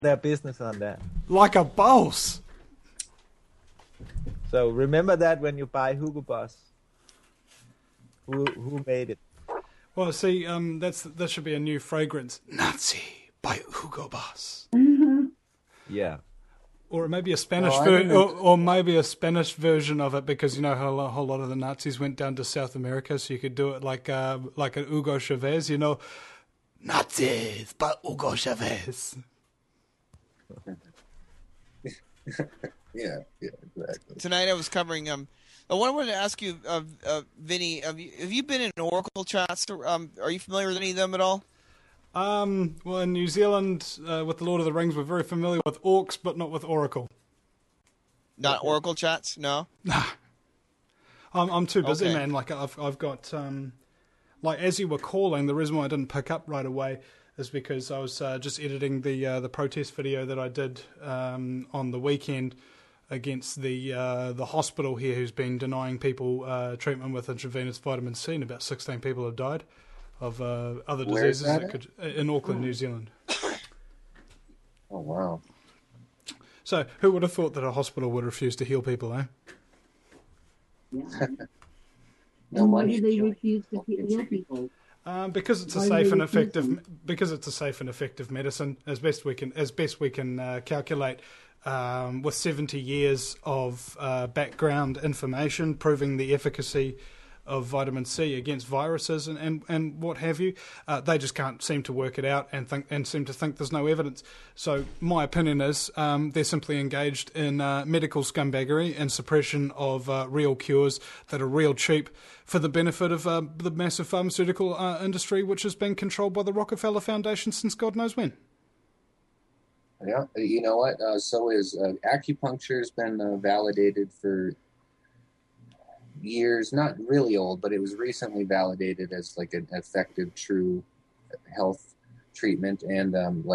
their business on that. Like a boss. So remember that when you buy Hugo Boss. Who made it? Well, see, that should be a new fragrance. Nazi by Hugo Boss. Yeah. Or maybe a Spanish or maybe a Spanish version of it, because you know how a whole lot of the Nazis went down to South America, so you could do it like an Hugo Chavez, you know, Nazis by Hugo Chavez. Yeah, exactly. Tonight I was covering. I wanted to ask you, Vinny, have you been in Oracle chats? Are you familiar with any of them at all? Well, in New Zealand, with the Lord of the Rings, we're very familiar with orcs, but not with Oracle. Not Oracle chats, no. Nah, I'm too busy, Okay. man. Like I've got, like as you were calling, the reason why I didn't pick up right away is because I was just editing the protest video that I did on the weekend against the hospital here, who's been denying people treatment with intravenous vitamin C, and about 16 people have died of other Where is diseases that in Auckland, New Zealand. Oh, wow. So, who would have thought that a hospital would refuse to heal people, eh? Yeah. No And why money. do they refuse to heal people? Because it's a Why safe do and they refuse effective. them? Because it's a safe and effective medicine, as best we can calculate, with 70 years of background information proving the efficacy of vitamin C against viruses and what have you. They just can't seem to work it out and seem to think there's no evidence. So my opinion is they're simply engaged in medical scumbaggery and suppression of real cures that are real cheap for the benefit of the massive pharmaceutical industry, which has been controlled by the Rockefeller Foundation since God knows when. Yeah, you know what? So is acupuncture has been validated for years. Not really old, but it was recently validated as like an effective, true health treatment. And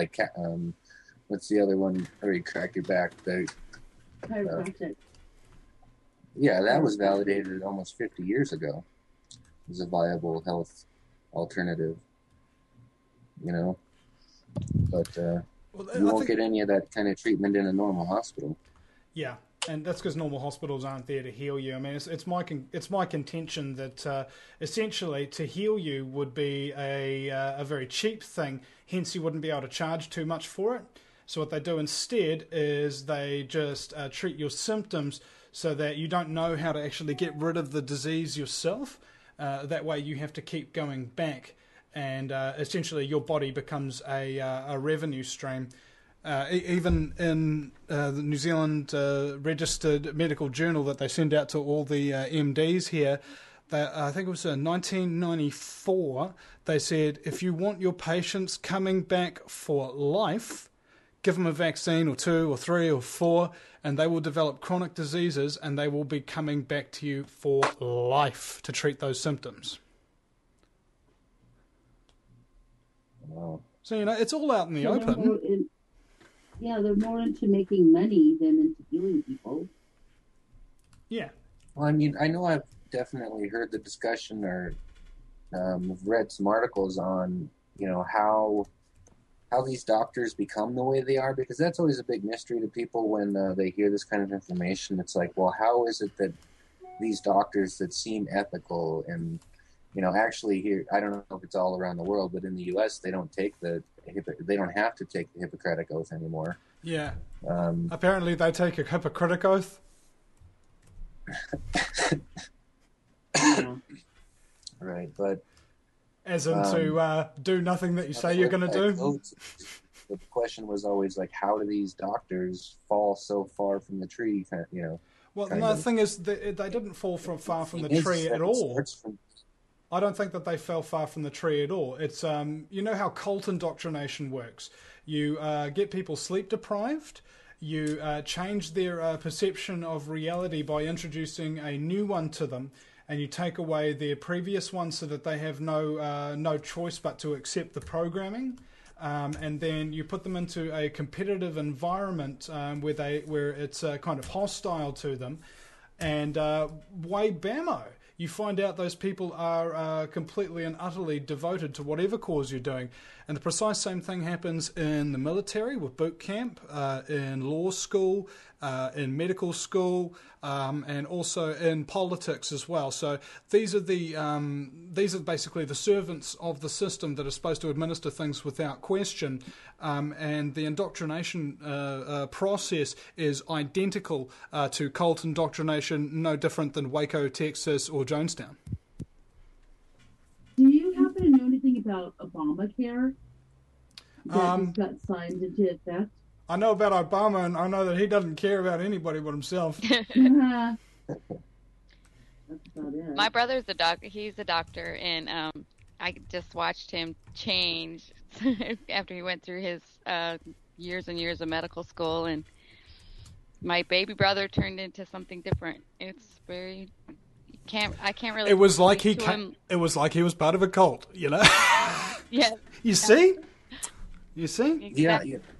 what's the other one? Hurry, crack your back. Chiropractic. Yeah, that was validated almost 50 years ago as a viable health alternative. You know, but Well, you I won't think- get any of that kind of treatment in a normal hospital. Yeah, and that's because normal hospitals aren't there to heal you. I mean, it's my contention that essentially to heal you would be a very cheap thing. Hence, you wouldn't be able to charge too much for it. So what they do instead is they just treat your symptoms so that you don't know how to actually get rid of the disease yourself. That way, you have to keep going back, and essentially your body becomes a revenue stream. Even in the New Zealand registered medical journal that they send out to all the MDs here, I think it was in 1994, they said if you want your patients coming back for life, give them a vaccine or 2 or 3 or 4, and they will develop chronic diseases and they will be coming back to you for life to treat those symptoms. Wow. So, you know, it's all out in the So they're open. more they're more into making money than into healing people. Yeah. Well, I mean, I know I've definitely heard the discussion or read some articles on, you know, how these doctors become the way they are, because that's always a big mystery to people when they hear this kind of information. It's like, well, how is it that these doctors that seem ethical and, you know, actually here, I don't know if it's all around the world, but in the U.S. they don't have to take the Hippocratic Oath anymore. Yeah. Apparently they take a Hippocratic Oath. Right, but As in to do nothing that you say you're going to do? The question was always like, how do these doctors fall so far from the tree? You know. Well, kind no, the of. thing is, they didn't fall far from the It tree at all. starts from- I don't think that they fell far from the tree at all. It's you know how cult indoctrination works. You get people sleep deprived. You change their perception of reality by introducing a new one to them, and you take away their previous one so that they have no choice but to accept the programming. And then you put them into a competitive environment where it's kind of hostile to them, and way bammo. you find out those people are completely and utterly devoted to whatever cause you're doing. And the precise same thing happens in the military with boot camp, in law school, in medical school, and also in politics as well. So these are basically the servants of the system that are supposed to administer things without question, and the indoctrination process is identical to cult indoctrination, no different than Waco, Texas, or Jonestown. Do you happen to know anything about Obamacare that just got signed into effect? I know about Obama, and I know that he doesn't care about anybody but himself. That's about it. My brother's a doctor. He's a doctor, and I just watched him change after he went through his years and years of medical school, and my baby brother turned into something different. It's very I can't really. It was like it was like he was part of a cult, you know. Yeah. You see. Exactly. Yeah.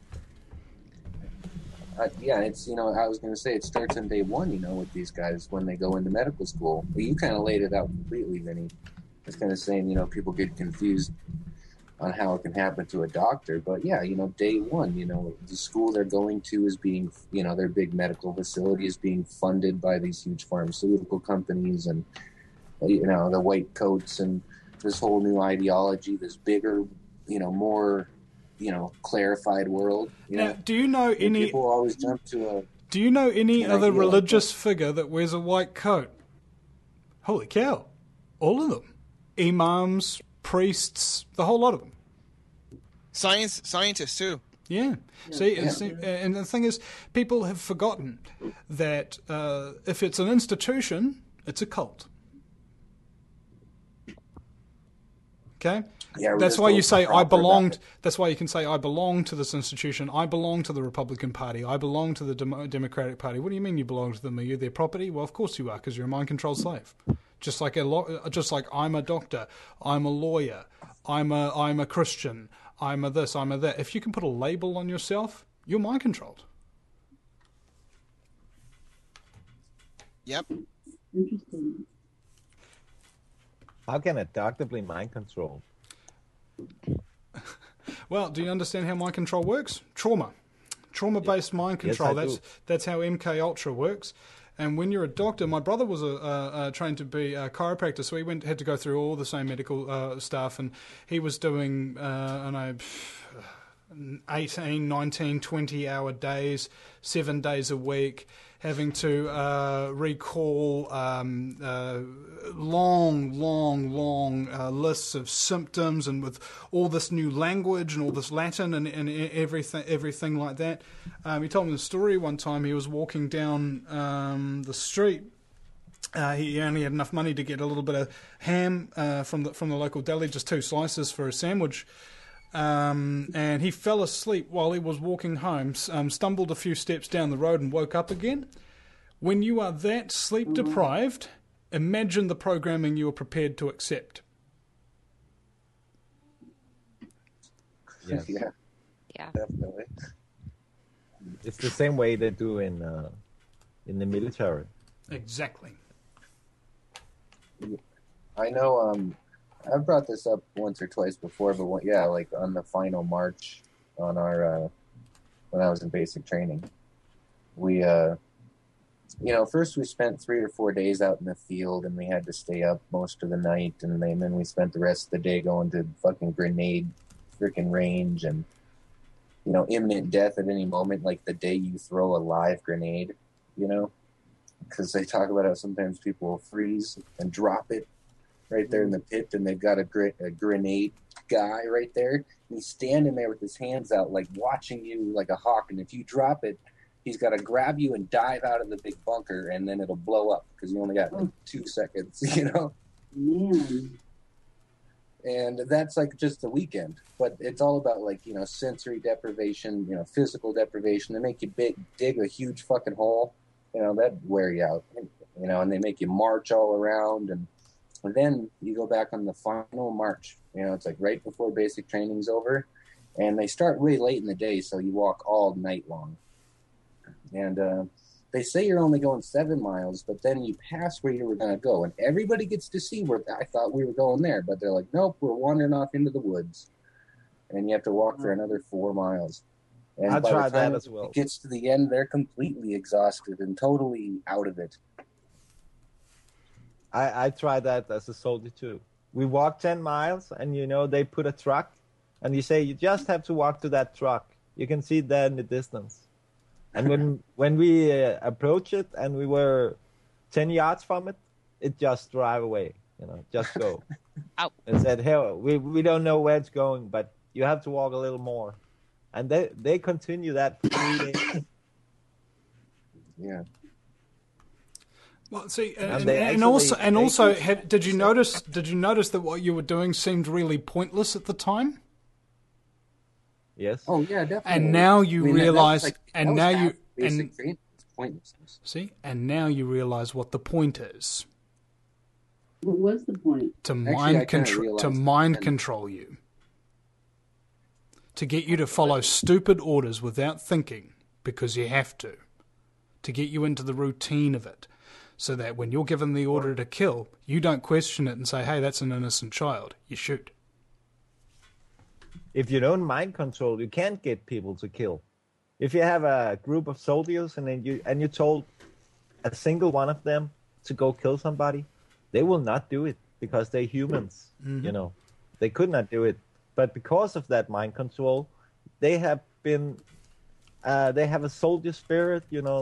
It's, I was going to say it starts on day one, with these guys when they go into medical school. But you kind of laid it out completely, Vinny. It's kind of saying, people get confused on how it can happen to a doctor. But yeah, day one, the school they're going to is being, their big medical facility is being funded by these huge pharmaceutical companies and, the white coats and this whole new ideology, this bigger, more, clarified world. Now, do you know any? People always jump to a. Do you know any other religious figure that wears a white coat? Holy cow! All of them, imams, priests, the whole lot of them. Scientists too. Yeah. See, and the thing is, people have forgotten that if it's an institution, it's a cult. Okay. Yeah, that's why you say I belonged. That's why you can say I belong to this institution. I belong to the Republican Party. I belong to the Democratic Party. What do you mean you belong to them? Are you their property? Well, of course you are, because you're a mind-controlled slave. Just like I'm a doctor, I'm a lawyer, I'm a Christian, I'm a this, I'm a that. If you can put a label on yourself, you're mind-controlled. Yep. Interesting. How can a doctor be mind controlled? Well, do you understand how mind control works? Trauma-based mind control. Yes, that's how MK Ultra works. And when you're a doctor, my brother was trained to be a chiropractor, so he had to go through all the same medical stuff, and he was doing 18, 19, 20-hour days, 7 days a week, having to recall long lists of symptoms, and with all this new language and all this Latin and everything like that. He told me the story one time. He was walking down the street. He only had enough money to get a little bit of ham from the local deli, just 2 slices for a sandwich. And he fell asleep while he was walking home, stumbled a few steps down the road and woke up again. When you are that sleep deprived, imagine the programming you are prepared to accept. Yes. Yeah, Yeah. definitely. It's the same way they do in the military. Exactly. I know. I've brought this up once or twice before, but like on the final march on our when I was in basic training, we first we spent 3 or 4 days out in the field, and we had to stay up most of the night, and then we spent the rest of the day going to fucking grenade freaking range, and imminent death at any moment, like the day you throw a live grenade, because they talk about how sometimes people will freeze and drop it right there in the pit, and they've got a grenade guy right there, and he's standing there with his hands out, like watching you like a hawk, and if you drop it, he's got to grab you and dive out of the big bunker, and then it'll blow up, because you only got like 2 seconds, Man. And that's like just the weekend, but it's all about like, sensory deprivation, physical deprivation. They make you dig a huge fucking hole, that'd wear you out, and they make you march all around, and then you go back on the final march. It's like right before basic training's over, and they start really late in the day, so you walk all night long. And they say you're only going 7 miles, but then you pass where you were going to go, and everybody gets to see where I thought we were going there, but they're like, nope, we're wandering off into the woods, and you have to walk for another 4 miles. And I by tried the time that as well. it gets to the end, they're completely exhausted and totally out of it. I tried that as a soldier too. We walked 10 miles, and they put a truck, and you say you just have to walk to that truck. You can see that in the distance. And when we approach it and we were 10 yards from it, it just drive away, just go. Out. And said, hey, we don't know where it's going, but you have to walk a little more. And they continue that for 3 days. Yeah. Well, see, And also, did you notice that what you were doing seemed really pointless at the time? Yes. Oh yeah, definitely. And now you realize, pointlessness. See, and now you realize what the point is. What was the point? To mind control you. To get you to follow stupid orders without thinking, because you have to. To get you into the routine of it. So that when you're given the order to kill, you don't question it and say, hey, that's an innocent child. You shoot. If you don't mind control, you can't get people to kill. If you have a group of soldiers and you told a single one of them to go kill somebody, they will not do it because they're humans. Mm-hmm. They could not do it. But because of that mind control, they have been. They have a soldier spirit.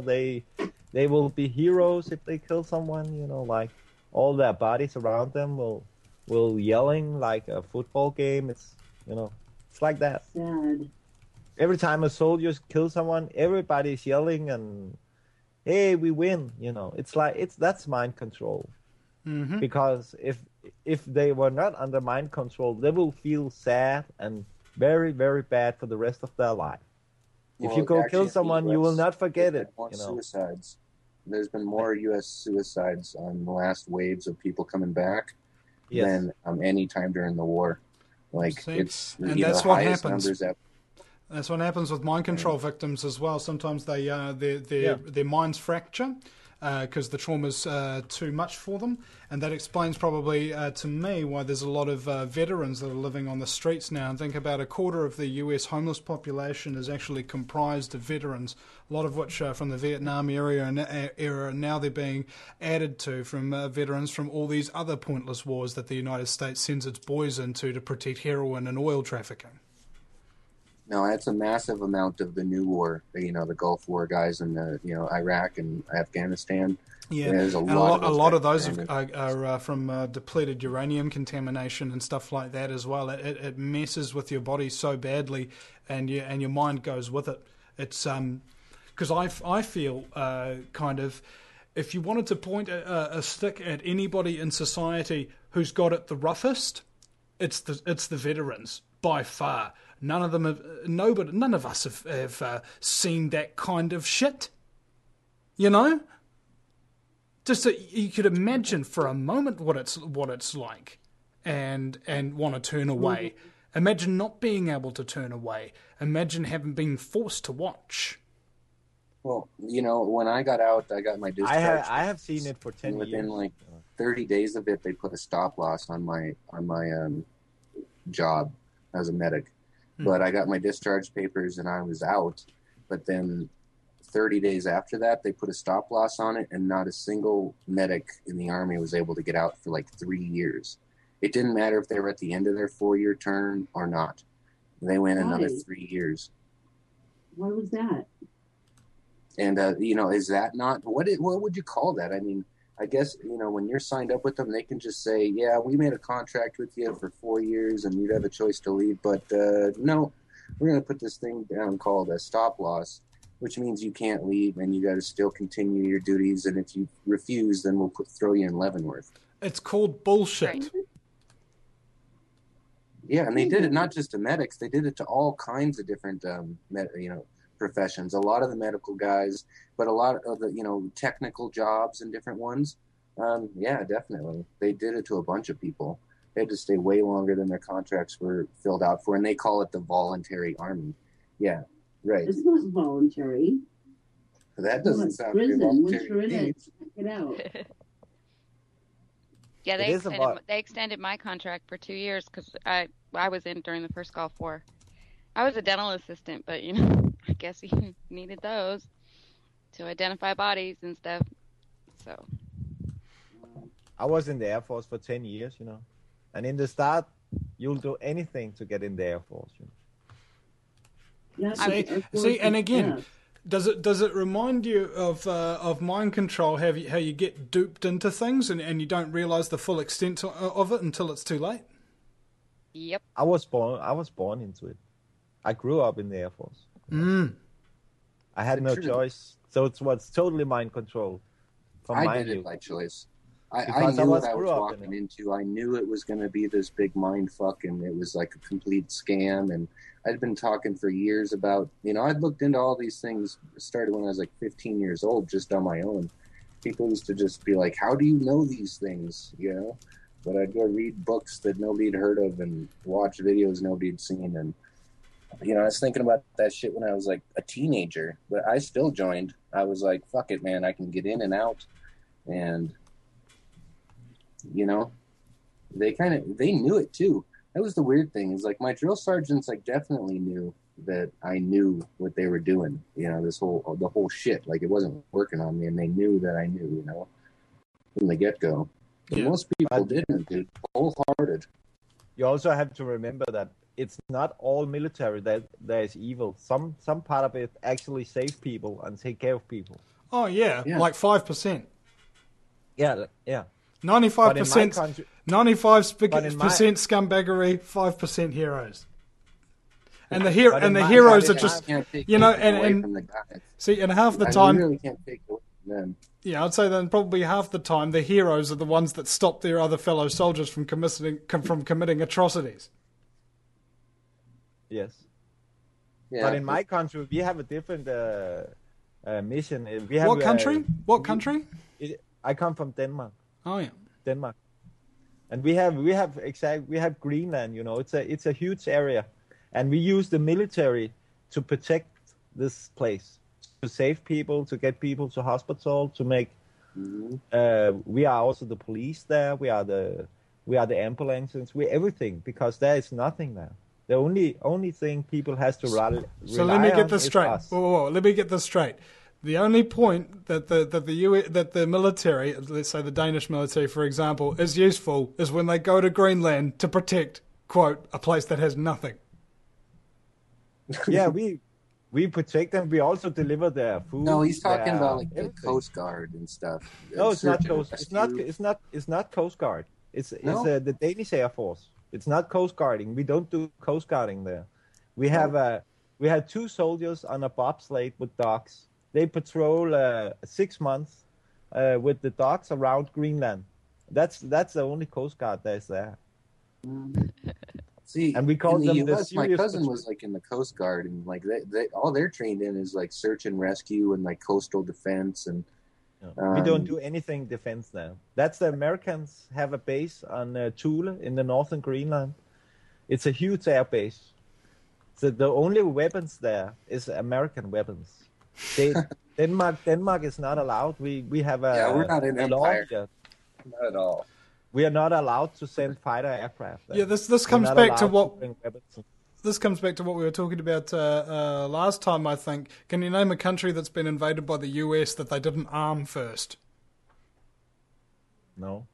They will be heroes if they kill someone. Like all their bodies around them will yelling like a football game. It's it's like that. Sad. Every time a soldier kills someone, everybody's yelling and, hey, we win. That's mind control. Mm-hmm. Because if they were not under mind control, they will feel sad and very, very bad for the rest of their life. Well, if you go actually, kill someone, you will not forget it. More suicides. There's been more U.S. suicides on the last waves of people coming back than any time during the war. It's and that's what happens. That's what happens with mind control victims as well. Sometimes their minds fracture because the trauma's too much for them, and that explains probably to me why there's a lot of veterans that are living on the streets now. And think about a quarter of the U.S. homeless population is actually comprised of veterans, a lot of which are from the Vietnam era, and now they're being added to from veterans from all these other pointless wars that the United States sends its boys into to protect heroin and oil trafficking. No, that's a massive amount of the new war. The Gulf War guys in Iraq and Afghanistan. Yeah, there's a lot of those are from depleted uranium contamination and stuff like that as well. It messes with your body so badly, and your mind goes with it. It's because I feel kind of, if you wanted to point a stick at anybody in society who's got it the roughest, it's the veterans by far. None of us have seen that kind of shit. Just so you could imagine for a moment what it's like, and want to turn away. Imagine not being able to turn away. Imagine having been forced to watch. Well, when I got out, I got my discharge. I have seen it for 10 years. Within 30 days of it, they put a stop loss on my job as a medic. But I got my discharge papers and I was out. But then 30 days after that, they put a stop loss on it, and not a single medic in the Army was able to get out for 3 years. It didn't matter if they were at the end of their 4-year term or not. They went another 3 years. Why was that? And, is that not, what would you call that? I mean, I guess, when you're signed up with them, they can just say, yeah, we made a contract with you for 4 years and you'd have a choice to leave. But no, we're going to put this thing down called a stop loss, which means you can't leave and you got to still continue your duties. And if you refuse, then we'll throw you in Leavenworth. It's called bullshit. Yeah, and they did it not just to medics. They did it to all kinds of different, professions. A lot of the medical guys, but a lot of the technical jobs and different ones. Yeah, definitely, they did it to a bunch of people. They had to stay way longer than their contracts were filled out for, and they call it the voluntary army. Yeah, right. It's not voluntary. That doesn't sound very prison. Once you're voluntary. in it, get out. Yeah, It is about- they extended my contract for 2 years because I was in during the first Gulf War. I was a dental assistant, but I guess you needed those to identify bodies and stuff. So I was in the Air Force for 10 years, and in the start, you'll do anything to get in the Air Force. Yeah, See, and again, does it remind you of mind control? How you get duped into things and you don't realize the full extent of it until it's too late? Yep. I was born into it. I grew up in the Air Force. I had no choice, so it was totally mind control. I did it by choice. I knew what I was walking into. I knew it was going to be this big mind fuck, and it was like a complete scam. And I'd been talking for years about, I'd looked into all these things. Started when I was like 15 years old, just on my own. People used to just be like, "How do you know these things?" But I'd go read books that nobody had heard of and watch videos nobody had seen. And I was thinking about that shit when I was like a teenager, but I still joined. I was like, "Fuck it, man! I can get in and out," and they knew it too. That was the weird thing, is like my drill sergeants like definitely knew that I knew what they were doing, the whole shit. Like it wasn't working on me, and they knew that I knew, from the get-go. But most people didn't, dude. Wholehearted. You also have to remember that it's not all military that is evil. Some part of it actually save people and take care of people. Oh yeah. Like 5%. Yeah. 95%, 95% scumbaggery, 5% heroes. And the heroes are just, and see, and half the time, really can't take it away from them. Yeah, I'd say then probably half the time the heroes are the ones that stop their other fellow soldiers from committing atrocities. Yes. Yeah, but in my country, we have a different mission. We have, what country? What country? I come from Denmark. Oh yeah, Denmark, and we have Greenland. It's a huge area, and we use the military to protect this place, to save people, to get people to hospital, to make. We are also the police there. We are the ambulances. We everything, because there is nothing there. The only thing people has to rely. So let me get this straight. Whoa, let me get this straight. The only point that the military, let's say the Danish military, for example, is useful is when they go to Greenland to protect, quote, a place that has nothing. Yeah, we protect them. We also deliver their food. No, he's talking about like the Coast Guard and stuff. No, it's not Coast. It's not Coast Guard. It's the Danish Air Force. It's not Coast Guarding. We don't do Coast Guarding there. We have 2 soldiers on a bobsled with dogs. They patrol 6 months with the dogs around Greenland. That's the only Coast Guard that's there. See, and we call in them the US, the my cousin was like in the Coast Guard, and like they all they're trained in is like search and rescue and like coastal defense, and we don't do anything defense now. That's the Americans have a base on Thule in the northern Greenland. It's a huge air base. So the only weapons there is American weapons. Denmark is not allowed. We have a we're not an empire. Law. Not at all. We are not allowed to send fighter aircraft there. Yeah, this comes back to what this comes back to what we were talking about last time. I think. Can you name a country that's been invaded by the US that they didn't arm first? No.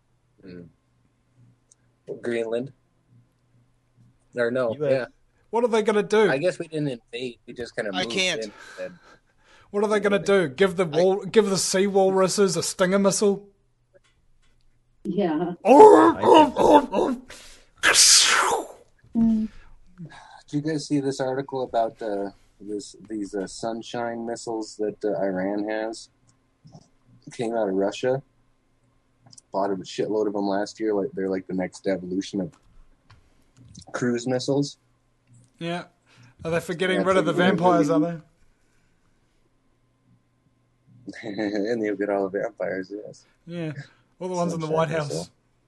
Greenland. Or no? US. Yeah. What are they going to do? I guess we didn't invade. We just kind of moved in. What are they going to do? Give the sea walruses a Stinger missile? Yeah. Did you guys see this article about these sunshine missiles that Iran has? It came out of Russia. Bought a shitload of them last year. Like they're like the next evolution of cruise missiles. Yeah. Are they for getting rid of the vampires, are they? And they'll get all the vampires, yes. Yeah. All the ones in the White House. Missile.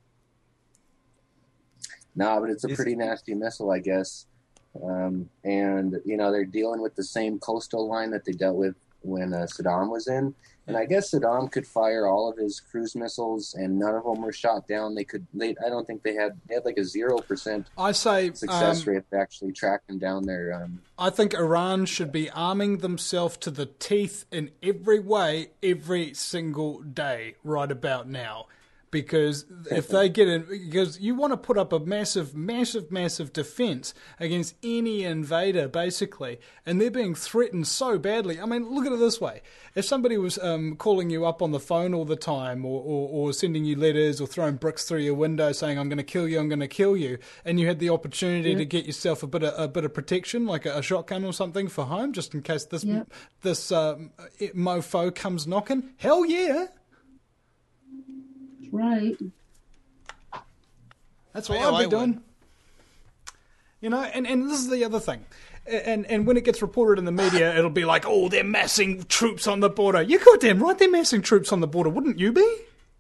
No, but it's a pretty nasty missile, I guess. And, they're dealing with the same coastal line that they dealt with Saddam was in. And I guess Saddam could fire all of his cruise missiles, and none of them were shot down. I don't think they had like a 0% success rate of actually tracking down their. I think Iran should be arming themselves to the teeth in every way, every single day, right about now. Because if they get in, because you want to put up a massive, massive, massive defense against any invader, basically, and they're being threatened so badly. I mean, look at it this way. If somebody was calling you up on the phone all the time or sending you letters or throwing bricks through your window saying, I'm going to kill you, I'm going to kill you, and you had the opportunity to get yourself a bit of protection, like a shotgun or something for home, just in case this mofo comes knocking, hell yeah. Right. That's what I'd be doing. You know, and this is the other thing. And when it gets reported in the media, it'll be like, oh, they're massing troops on the border. You're goddamn right, they're massing troops on the border. Wouldn't you be?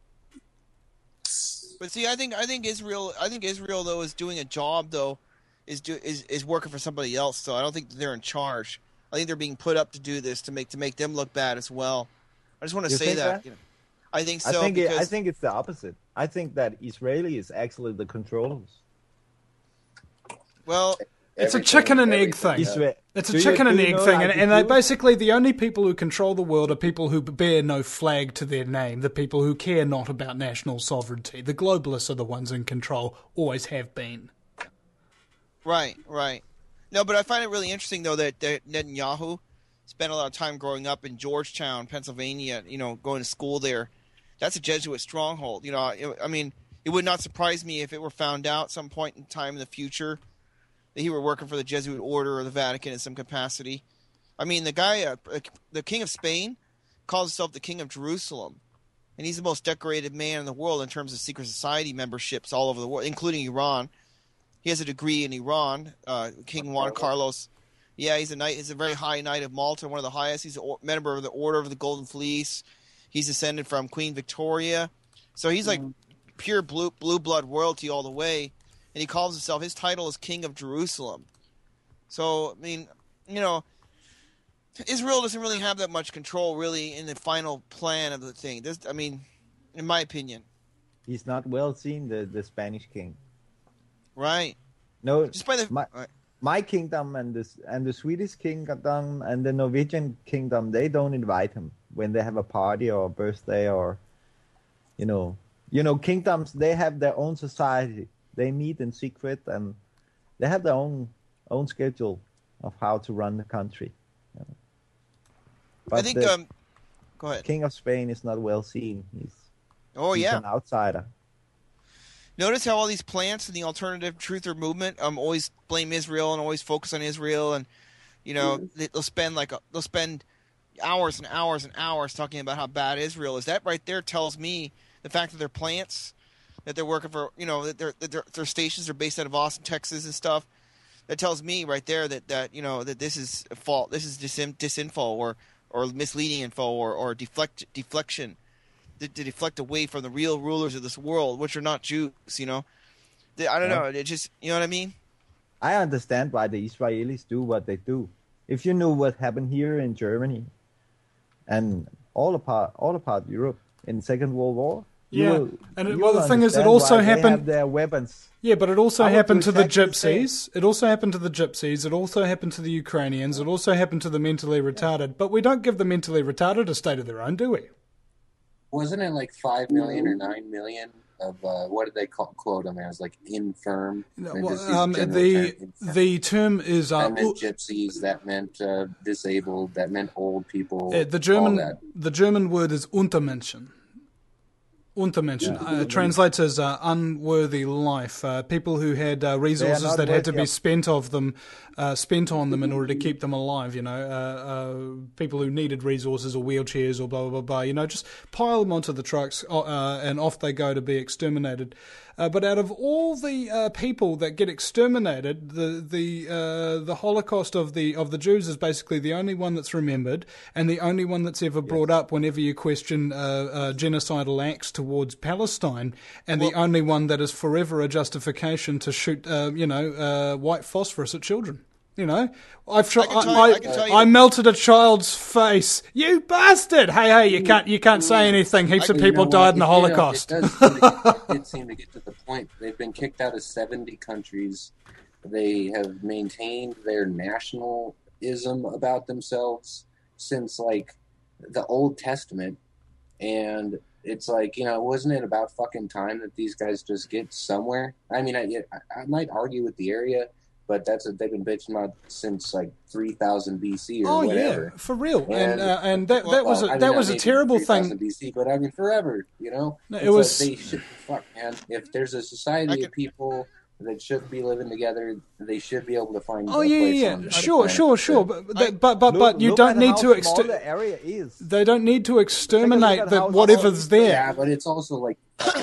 But see, I think Israel though is doing a job though, is working for somebody else. So I don't think they're in charge. I think they're being put up to do this to make them look bad as well. I just want to say that. You know. I think so. I think it's the opposite. I think that Israeli is actually the controllers. Well, it's a chicken and egg thing. It's a chicken and egg thing, and they basically the only people who control the world are people who bear no flag to their name, the people who care not about national sovereignty. The globalists are the ones in control, always have been. Right. No, but I find it really interesting though that Netanyahu spent a lot of time growing up in Georgetown, Pennsylvania. You know, going to school there. That's a Jesuit stronghold. You know, I mean, it would not surprise me if it were found out some point in time in the future that he were working for the Jesuit order or the Vatican in some capacity. I mean, the guy, the King of Spain, calls himself the King of Jerusalem, and he's the most decorated man in the world in terms of secret society memberships all over the world, including Iran. He has a degree in Iran. King Juan Carlos. Yeah, he's a knight. He's a very high knight of Malta, one of the highest. He's a member of the Order of the Golden Fleece. He's descended from Queen Victoria. So he's like pure blue blood royalty all the way. And he calls himself, his title is King of Jerusalem. So, I mean, you know, Israel doesn't really have that much control really in the final plan of the thing. I mean, in my opinion. He's not well seen, the Spanish king. Right. No, just by the my kingdom and the Swedish kingdom and the Norwegian kingdom, they don't invite him when they have a party or a birthday or, you know, kingdoms, they have their own society. They meet in secret and they have their own schedule of how to run the country. You know. But I think, go ahead. King of Spain is not well seen. He's an outsider. Notice how all these plants in the alternative truther movement always blame Israel and always focus on Israel, and you know they'll spend hours and hours and hours talking about how bad Israel is. That right there tells me the fact that their plants, that they're working for, you know, that their stations are based out of Austin, Texas, and stuff. That tells me right there that you know that this is a fault. This is disinfo or misleading info or deflection. To deflect away from the real rulers of this world, which are not Jews, you know. I don't know. It just, you know what I mean? I understand why the Israelis do what they do. If you knew what happened here in Germany and all apart Europe in the Second World War, the thing is, it also happened. They have their weapons. Yeah, but it also happened to the Gypsies. It also happened to the Gypsies. It also happened to the Ukrainians. It also happened to the mentally retarded. But we don't give the mentally retarded a state of their own, do we? Wasn't it like 5 million or 9 million of what did they quote them as, like infirm? The term is that meant gypsies. That meant disabled. That meant old people. The German word is Untermenschen. Untermenschen translates as unworthy life. People who had resources that had to be spent on them in order to keep them alive. You know, people who needed resources or wheelchairs or blah blah blah. You know, just pile them onto the trucks and off they go to be exterminated. But out of all the people that get exterminated, the Holocaust of the Jews is basically the only one that's remembered and the only one that's ever brought up whenever you question genocidal acts towards Palestine, and the only one that is forever a justification to shoot white phosphorus at children. You know, I melted a child's face. You bastard! Hey, you can't say anything. Heaps of people died in the Holocaust. It did seem to get to the point. They've been kicked out of 70 countries. They have maintained their nationalism about themselves since like the Old Testament, and it's like, wasn't it about fucking time that these guys just get somewhere? I mean, I might argue with the area, but that's what they've been bitching about since like 3000 BC or whatever. Yeah, for real. And that was a terrible thing. BC, but I mean forever. No, it was. They should, fuck, man. If there's a society of people that should be living together, they should be able to find. Sure. But you don't need to the area is. They don't need to exterminate whatever's there. Yeah, but it's also like.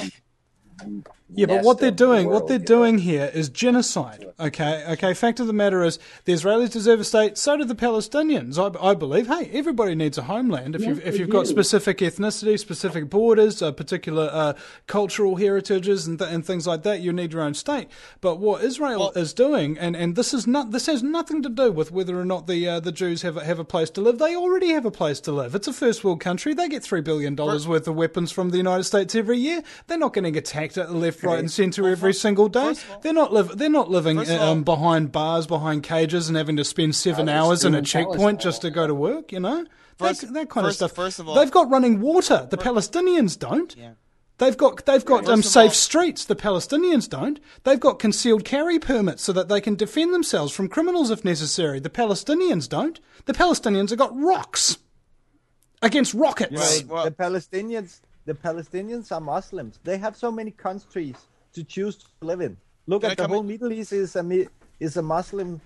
Yeah, but what they're doing here is genocide. Okay. Fact of the matter is, the Israelis deserve a state. So do the Palestinians. I believe. Hey, everybody needs a homeland. If you've got specific ethnicity, specific borders, particular cultural heritages, and things like that, you need your own state. But what Israel is doing, and this has nothing to do with whether or not the Jews have a place to live. They already have a place to live. It's a first world country. They get $3 billion worth of weapons from the United States every year. They're not getting attacked at the left, right, and centre every single day. They're not living behind bars, behind cages, and having to spend 7 hours in a checkpoint just to go to work. That kind of stuff. First of all, they've got running water. The Palestinians don't. Yeah. They've got safe streets. The Palestinians don't. They've got concealed carry permits so that they can defend themselves from criminals if necessary. The Palestinians don't. The Palestinians have got rocks against rockets. The Palestinians are Muslims. They have so many countries to choose to live in. Look at the whole Middle East is a Muslim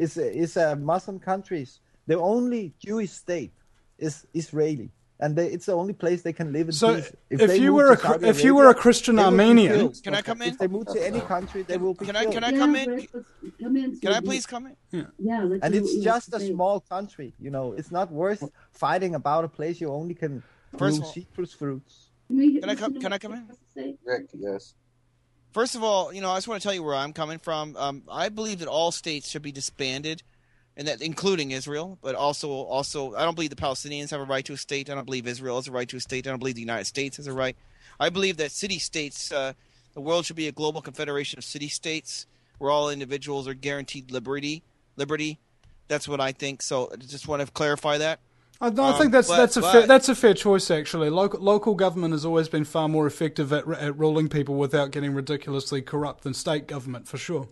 countries. The only Jewish state is Israeli, and it's the only place they can live in peace. If you were a Christian Armenian, can I come in? If they move to any country, they will be killed. Can I come in? Can I please come in? Yeah. And it's just a small country. It's not worth fighting about a place you only can grow citrus fruits. Can I come in? Rick, yes. First of all, I just want to tell you where I'm coming from. I believe that all states should be disbanded, and that including Israel. But also, I don't believe the Palestinians have a right to a state. I don't believe Israel has a right to a state. I don't believe the United States has a right. I believe that city-states, the world should be a global confederation of city-states where all individuals are guaranteed liberty. That's what I think. So I just want to clarify that. I think that's a fair choice, actually. Local government has always been far more effective at ruling people without getting ridiculously corrupt than state government, for sure.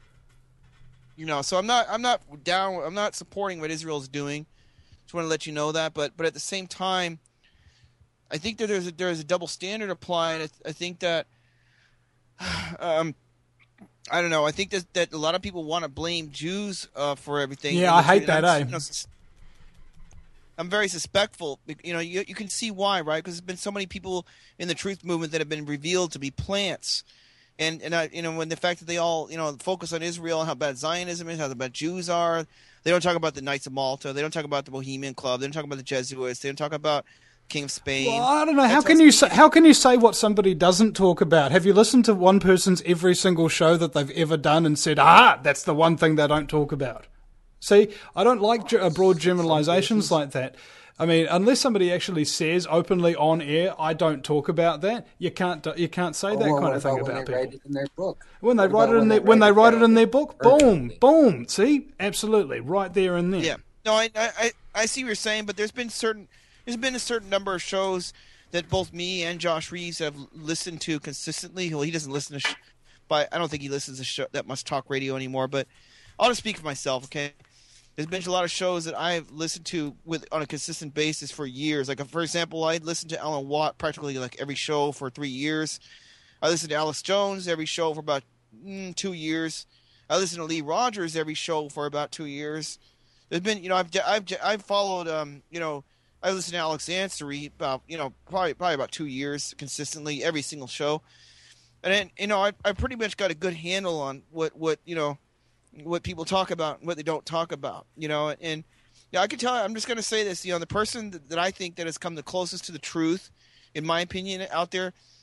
So I'm not supporting what Israel's doing. Just want to let you know that, but at the same time, I think that there's a double standard applied. I think that I don't know. I think that a lot of people want to blame Jews for everything. Yeah, I hate that. I'm very suspectful. You can see why, right? Because there's been so many people in the truth movement that have been revealed to be plants, and when the fact that they all focus on Israel and how bad Zionism is, how bad Jews are. They don't talk about the Knights of Malta. They don't talk about the Bohemian Club. They don't talk about the Jesuits. They don't talk about King of Spain. Well, I don't know. How can you say what somebody doesn't talk about? Have you listened to one person's every single show that they've ever done and said, that's the one thing they don't talk about? See, I don't like broad generalizations like that. I mean, unless somebody actually says openly on air, I don't talk about that. You can't say that kind of thing about people. Write it in their book. When they write it in their book, boom. See, absolutely, right there and then. Yeah. No, I see what you're saying, but there's been a certain number of shows that both me and Josh Reeves have listened to consistently. Well, he doesn't listen to, but I don't think he listens to that much talk radio anymore. But I'll just speak for myself, okay? There's been a lot of shows that I've listened to on a consistent basis for years. Like, for example, I listened to Alan Watt practically like every show for 3 years. I listened to Alex Jones every show for about 2 years. I listened to Lee Rogers every show for about 2 years. There's been, I've followed, I listened to Alex Ansary about, probably about 2 years consistently, every single show. And then, I pretty much got a good handle on what people talk about and what they don't talk about, and I can tell you, I'm just going to say this, the person that I think that has come the closest to the truth, in my opinion, out there,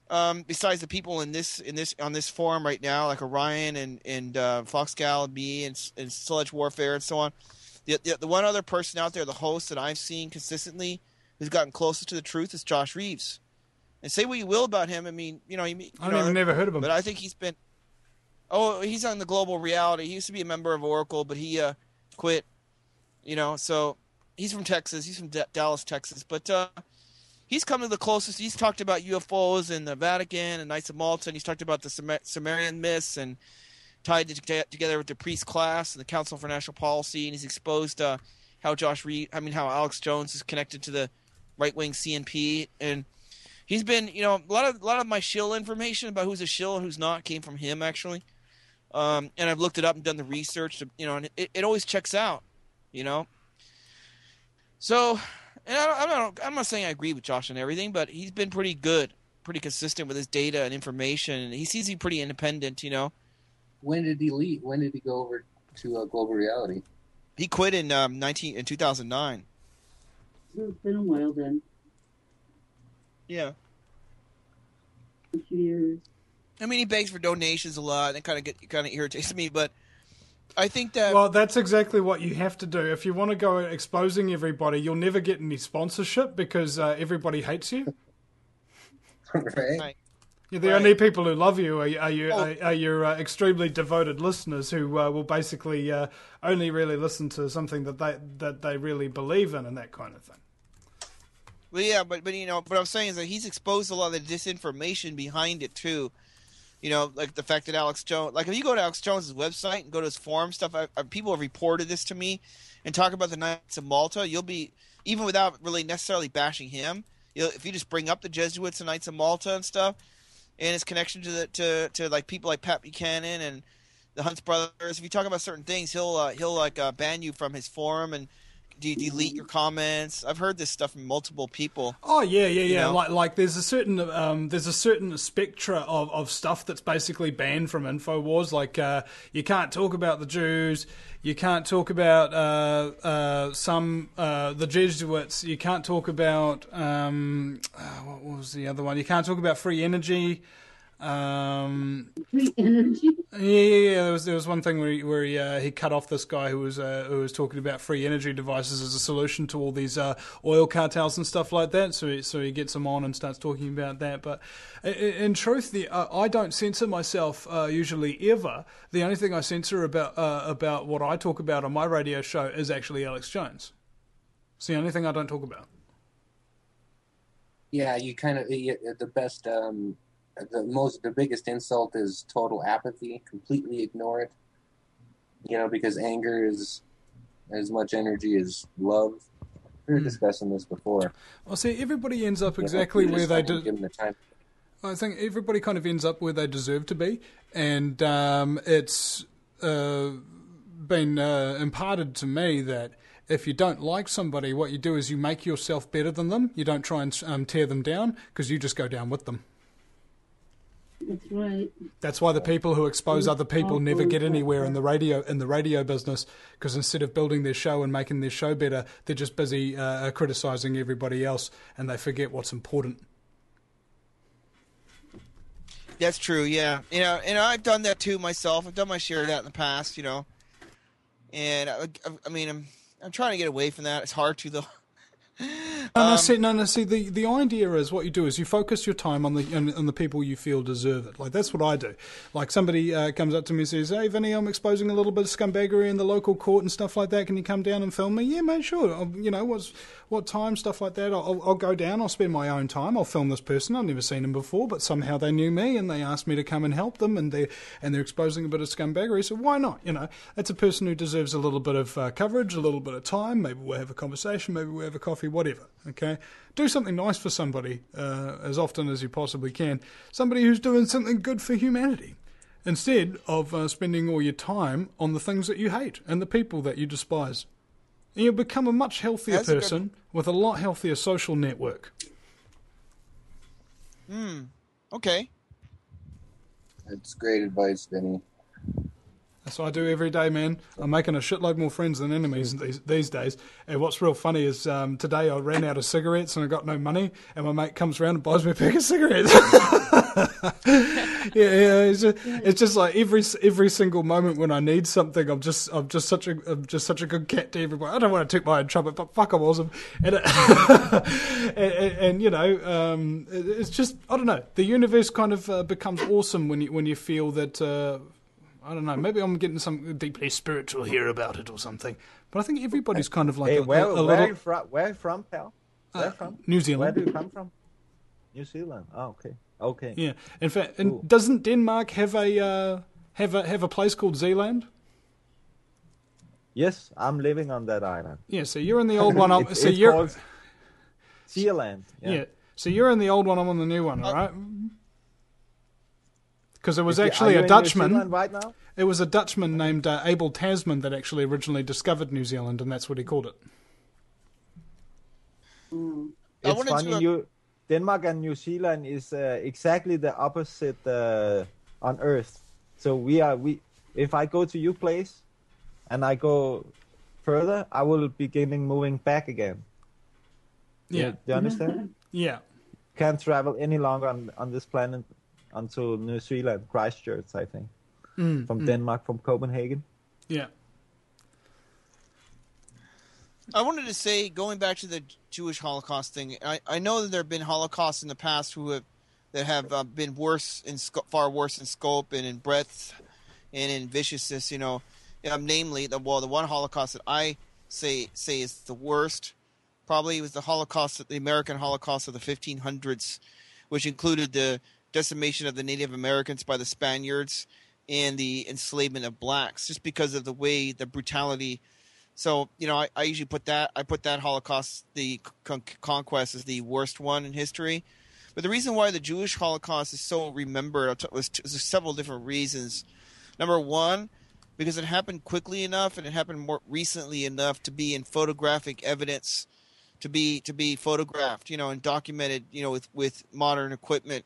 besides the people on this forum right now, like Orion and Foxgal and me and Sludge Warfare and so on. The one other person out there, the host that I've seen consistently who's gotten closer to the truth is Josh Reeves. And say what you will about him. I mean, I've never heard of him. But I think he's been. Oh, he's on the Global Reality. He used to be a member of Oracle, but he quit. So he's from Texas. He's from Dallas, Texas. But he's come to the closest. He's talked about UFOs and the Vatican and Knights of Malta, and he's talked about the Sumerian myths and tied it together with the priest class and the Council for National Policy, and he's exposed how Alex Jones is connected to the right-wing CNP, and he's been, a lot of my shill information about who's a shill and who's not came from him actually, and I've looked it up and done the research, and it always checks out, So, and I'm not saying I agree with Josh on everything, but he's been pretty good, pretty consistent with his data and information, and he seems to be pretty independent, When did he leave? When did he go over to Global Reality? He quit in 2009. So it's been a while then. Yeah. A few years. I mean, he begs for donations a lot, and kind of irritates me, but I think that... Well, that's exactly what you have to do. If you want to go exposing everybody, you'll never get any sponsorship because everybody hates you. Right. Yeah, the only people who love you are your extremely devoted listeners who will basically only really listen to something that they really believe in and that kind of thing. Well, yeah, but what I'm saying is that he's exposed a lot of the disinformation behind it too. Like the fact that Alex Jones, like if you go to Alex Jones's website and go to his forum stuff, people have reported this to me and talk about the Knights of Malta. You'll be, even without really necessarily bashing him, if you just bring up the Jesuits and Knights of Malta and stuff, and his connection to like people like Pat Buchanan and the Hunt brothers. If you talk about certain things, he'll ban you from his forum and delete your comments. I've heard this stuff from multiple people. Oh yeah. Like there's a certain spectra of stuff that's basically banned from InfoWars. Like you can't talk about the Jews. You can't talk about the Jesuits. You can't talk about what was the other one? You can't talk about free energy. Free energy. Yeah. There was one thing where he cut off this guy who was talking about free energy devices as a solution to all these oil cartels and stuff like that. So he gets them on and starts talking about that. But in truth, I don't censor myself usually ever. The only thing I censor about what I talk about on my radio show is actually Alex Jones. It's the only thing I don't talk about. Yeah, you kind of the best. The biggest insult is total apathy. Completely ignore it. Because anger is as much energy as love. We were discussing this before. Well, see, everybody ends up exactly where they do. Give them the time. I think everybody kind of ends up where they deserve to be, and it's been imparted to me that if you don't like somebody, what you do is you make yourself better than them. You don't try and tear them down because you just go down with them. That's right. That's why the people who expose other people never get anywhere in the radio business, because instead of building their show and making their show better, they're just busy criticizing everybody else, and they forget what's important. That's true, yeah. And I've done that too myself. I've done my share of that in the past, And I mean, I'm trying to get away from that. It's hard to though. See, the idea is what you do is you focus your time on the people you feel deserve it. Like, that's what I do. Like, somebody comes up to me and says, "Hey, Vinny, I'm exposing a little bit of scumbaggery in the local court and stuff like that. Can you come down and film me?" Yeah, mate, sure. What time, stuff like that. I'll go down. I'll spend my own time. I'll film this person. I've never seen him before, but somehow they knew me and they asked me to come and help them, and they're exposing a bit of scumbaggery. So why not? It's a person who deserves a little bit of coverage, a little bit of time. Maybe we'll have a conversation. Maybe we'll have a coffee. Whatever. Okay, do something nice for somebody as often as you possibly can. Somebody who's doing something good for humanity, instead of spending all your time on the things that you hate and the people that you despise. And you'll become a much healthier person with a lot healthier social network. Okay. That's great advice, Vinny. That's what I do every day, man. I'm making a shitload more friends than enemies these days. And what's real funny is today I ran out of cigarettes and I got no money, and my mate comes around and buys me a pack of cigarettes. It's just like every single moment when I need something, I'm just such a good cat to everybody. I don't want to toot my own trumpet, but fuck, I'm awesome. And it's just, I don't know. The universe kind of becomes awesome when you feel that. I don't know, maybe I'm getting some deeply spiritual here about it or something. But I think everybody's kind of like hey, where are you from, pal? Where from? New Zealand. Where do you come from? New Zealand. Oh, okay. Yeah. In fact, cool. Doesn't Denmark have a place called Zealand? Yes, I'm living on that island. Yeah, so you're in the old one. It's called Zealand. Yeah. So you're in the old one, I'm on the new one, all right? Because it was actually a Dutchman. Right now? It was a Dutchman named Abel Tasman that actually originally discovered New Zealand, and that's what he called it. It's funny. Denmark and New Zealand is exactly the opposite on Earth. So if I go to your place and I go further, I will be moving back again. Yeah. Do you understand? Yeah. Can't travel any longer on this planet until New Zealand, Christchurch, I think. From Denmark, from Copenhagen. Yeah. I wanted to say, going back to the Jewish Holocaust thing, I know that there have been Holocausts in the past that have been far worse in scope and in breadth and in viciousness. Namely, the one Holocaust that I say is the worst probably was the American Holocaust of the 1500s, which included the decimation of the Native Americans by the Spaniards and the enslavement of blacks, just because of the brutality. So, I usually put that Holocaust, the conquest, as the worst one in history. But the reason why the Jewish Holocaust is so remembered was several different reasons. Number one, because it happened quickly enough and it happened more recently enough to be in photographic evidence, to be photographed, and documented, with modern equipment.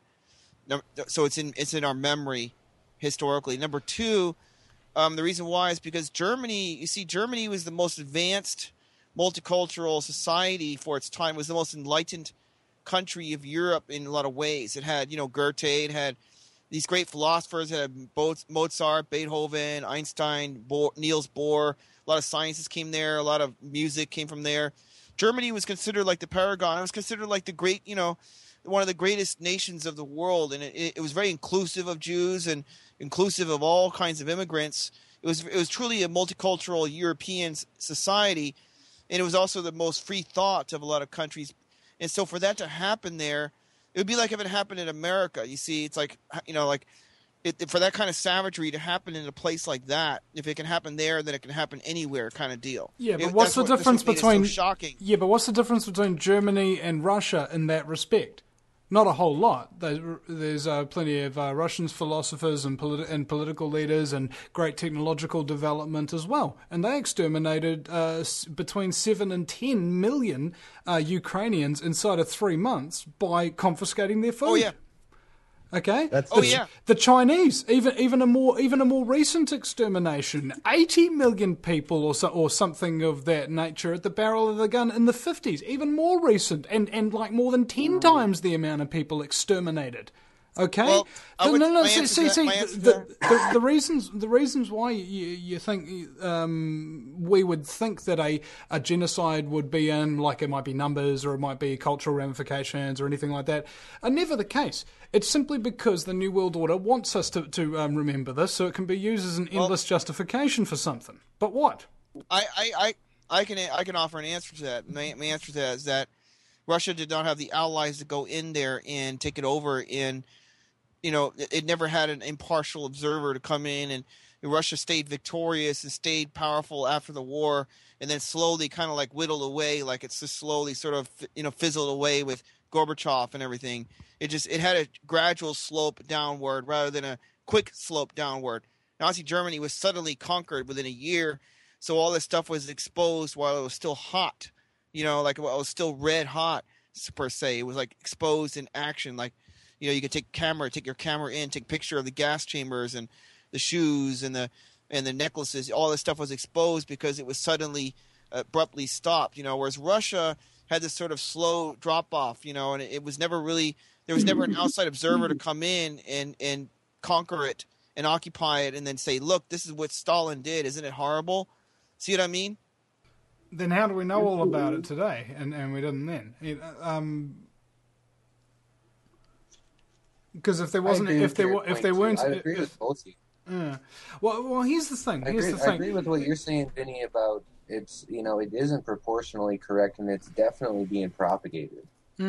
So it's in our memory historically. Number two, the reason why is because Germany was the most advanced multicultural society for its time. It was the most enlightened country of Europe in a lot of ways. It had, Goethe, it had these great philosophers, it had both Mozart, Beethoven, Einstein, Niels Bohr. A lot of sciences came there. A lot of music came from there. Germany was considered like the paragon. It was considered like the great, one of the greatest nations of the world, and it was very inclusive of Jews and inclusive of all kinds of immigrants. It was truly a multicultural European society, and it was also the most free thought of a lot of countries. And so for that to happen there, it would be like if it happened in America. You see, it's like, for that kind of savagery to happen in a place like that, if it can happen there, then it can happen anywhere, kind of deal. Yeah, but what's the difference between? So shocking. Yeah, but what's the difference between Germany and Russia in that respect? Not a whole lot. There's plenty of Russian philosophers and political leaders and great technological development as well. And they exterminated between 7 and 10 million Ukrainians inside of 3 months by confiscating their food. Oh, yeah. Okay. Yeah. The Chinese, even a more recent extermination, 80 million people or something of that nature at the barrel of the gun in the 50s, even more recent, and like more than 10 times the amount of people exterminated. Okay. Well, the reasons why you think we would think that a genocide would be in, like, it might be numbers or it might be cultural ramifications or anything like that, are never the case. It's simply because the New World Order wants us to remember this, so it can be used as an endless justification for something. But what? I can offer an answer to that. My answer to that is that Russia did not have the allies to go in there and take it over. And it never had an impartial observer to come in, and Russia stayed victorious and stayed powerful after the war, and then slowly kind of like whittled away, like it's just slowly sort of fizzled away with Gorbachev and everything. It had a gradual slope downward rather than a quick slope downward. Nazi Germany was suddenly conquered within a year, so all this stuff was exposed while it was still hot. Like it was still red hot per se. It was like exposed in action. Like, you could take your camera in, take a picture of the gas chambers and the shoes and the and the necklaces, all this stuff was exposed because it was suddenly abruptly stopped, whereas Russia had this sort of slow drop off, and it was never really, there was never an outside observer to come in and conquer it and occupy it and then say, look, this is what Stalin did. Isn't it horrible? See what I mean? Then how do we know all about it today? And we didn't then. Because if there wasn't, if there weren't, I agree with both of you. Well, here's the thing. I agree with what you're saying, Vinny, about it's, it isn't proportionally correct and it's definitely being propagated.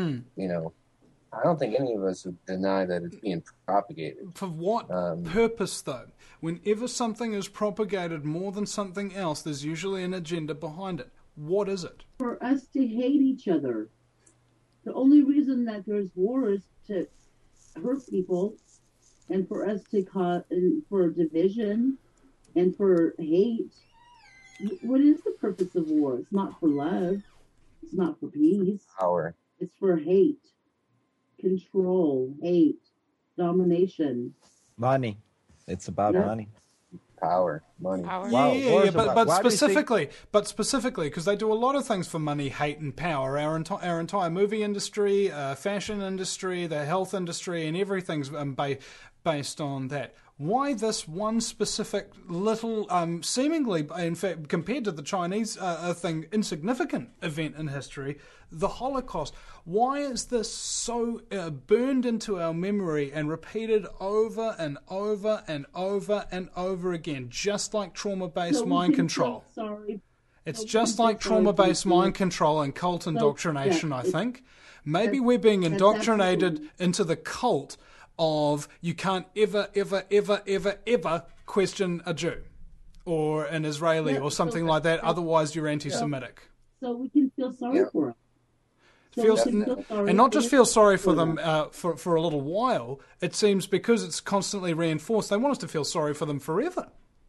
I don't think any of us would deny that it's being propagated. For what purpose, though? Whenever something is propagated more than something else, there's usually an agenda behind it. What is it? For us to hate each other. The only reason that there's war is to hurt people, and for us to cause, and for division, and for hate. What is the purpose of war? It's not for love. It's not for peace. Power. It's for hate, control, hate, domination. Money. It's about money. Power, money. Wow, but specifically, because they do a lot of things for money, hate, and power. Our entire movie industry, fashion industry, the health industry, and everything's based on that. Why this one specific little, seemingly, in fact, compared to the Chinese thing, insignificant event in history, the Holocaust? Why is this so burned into our memory and repeated over and over and over and over again, just like trauma-based mind control? It's just like trauma-based mind control and cult indoctrination, I think. Maybe we're being indoctrinated into the cult of you can't ever, ever, ever, ever, ever question a Jew or an Israeli or something like that. Otherwise, you're anti-Semitic. So we can feel sorry for them. And not just feel sorry for them for a little while. It seems because it's constantly reinforced, they want us to feel sorry for them forever.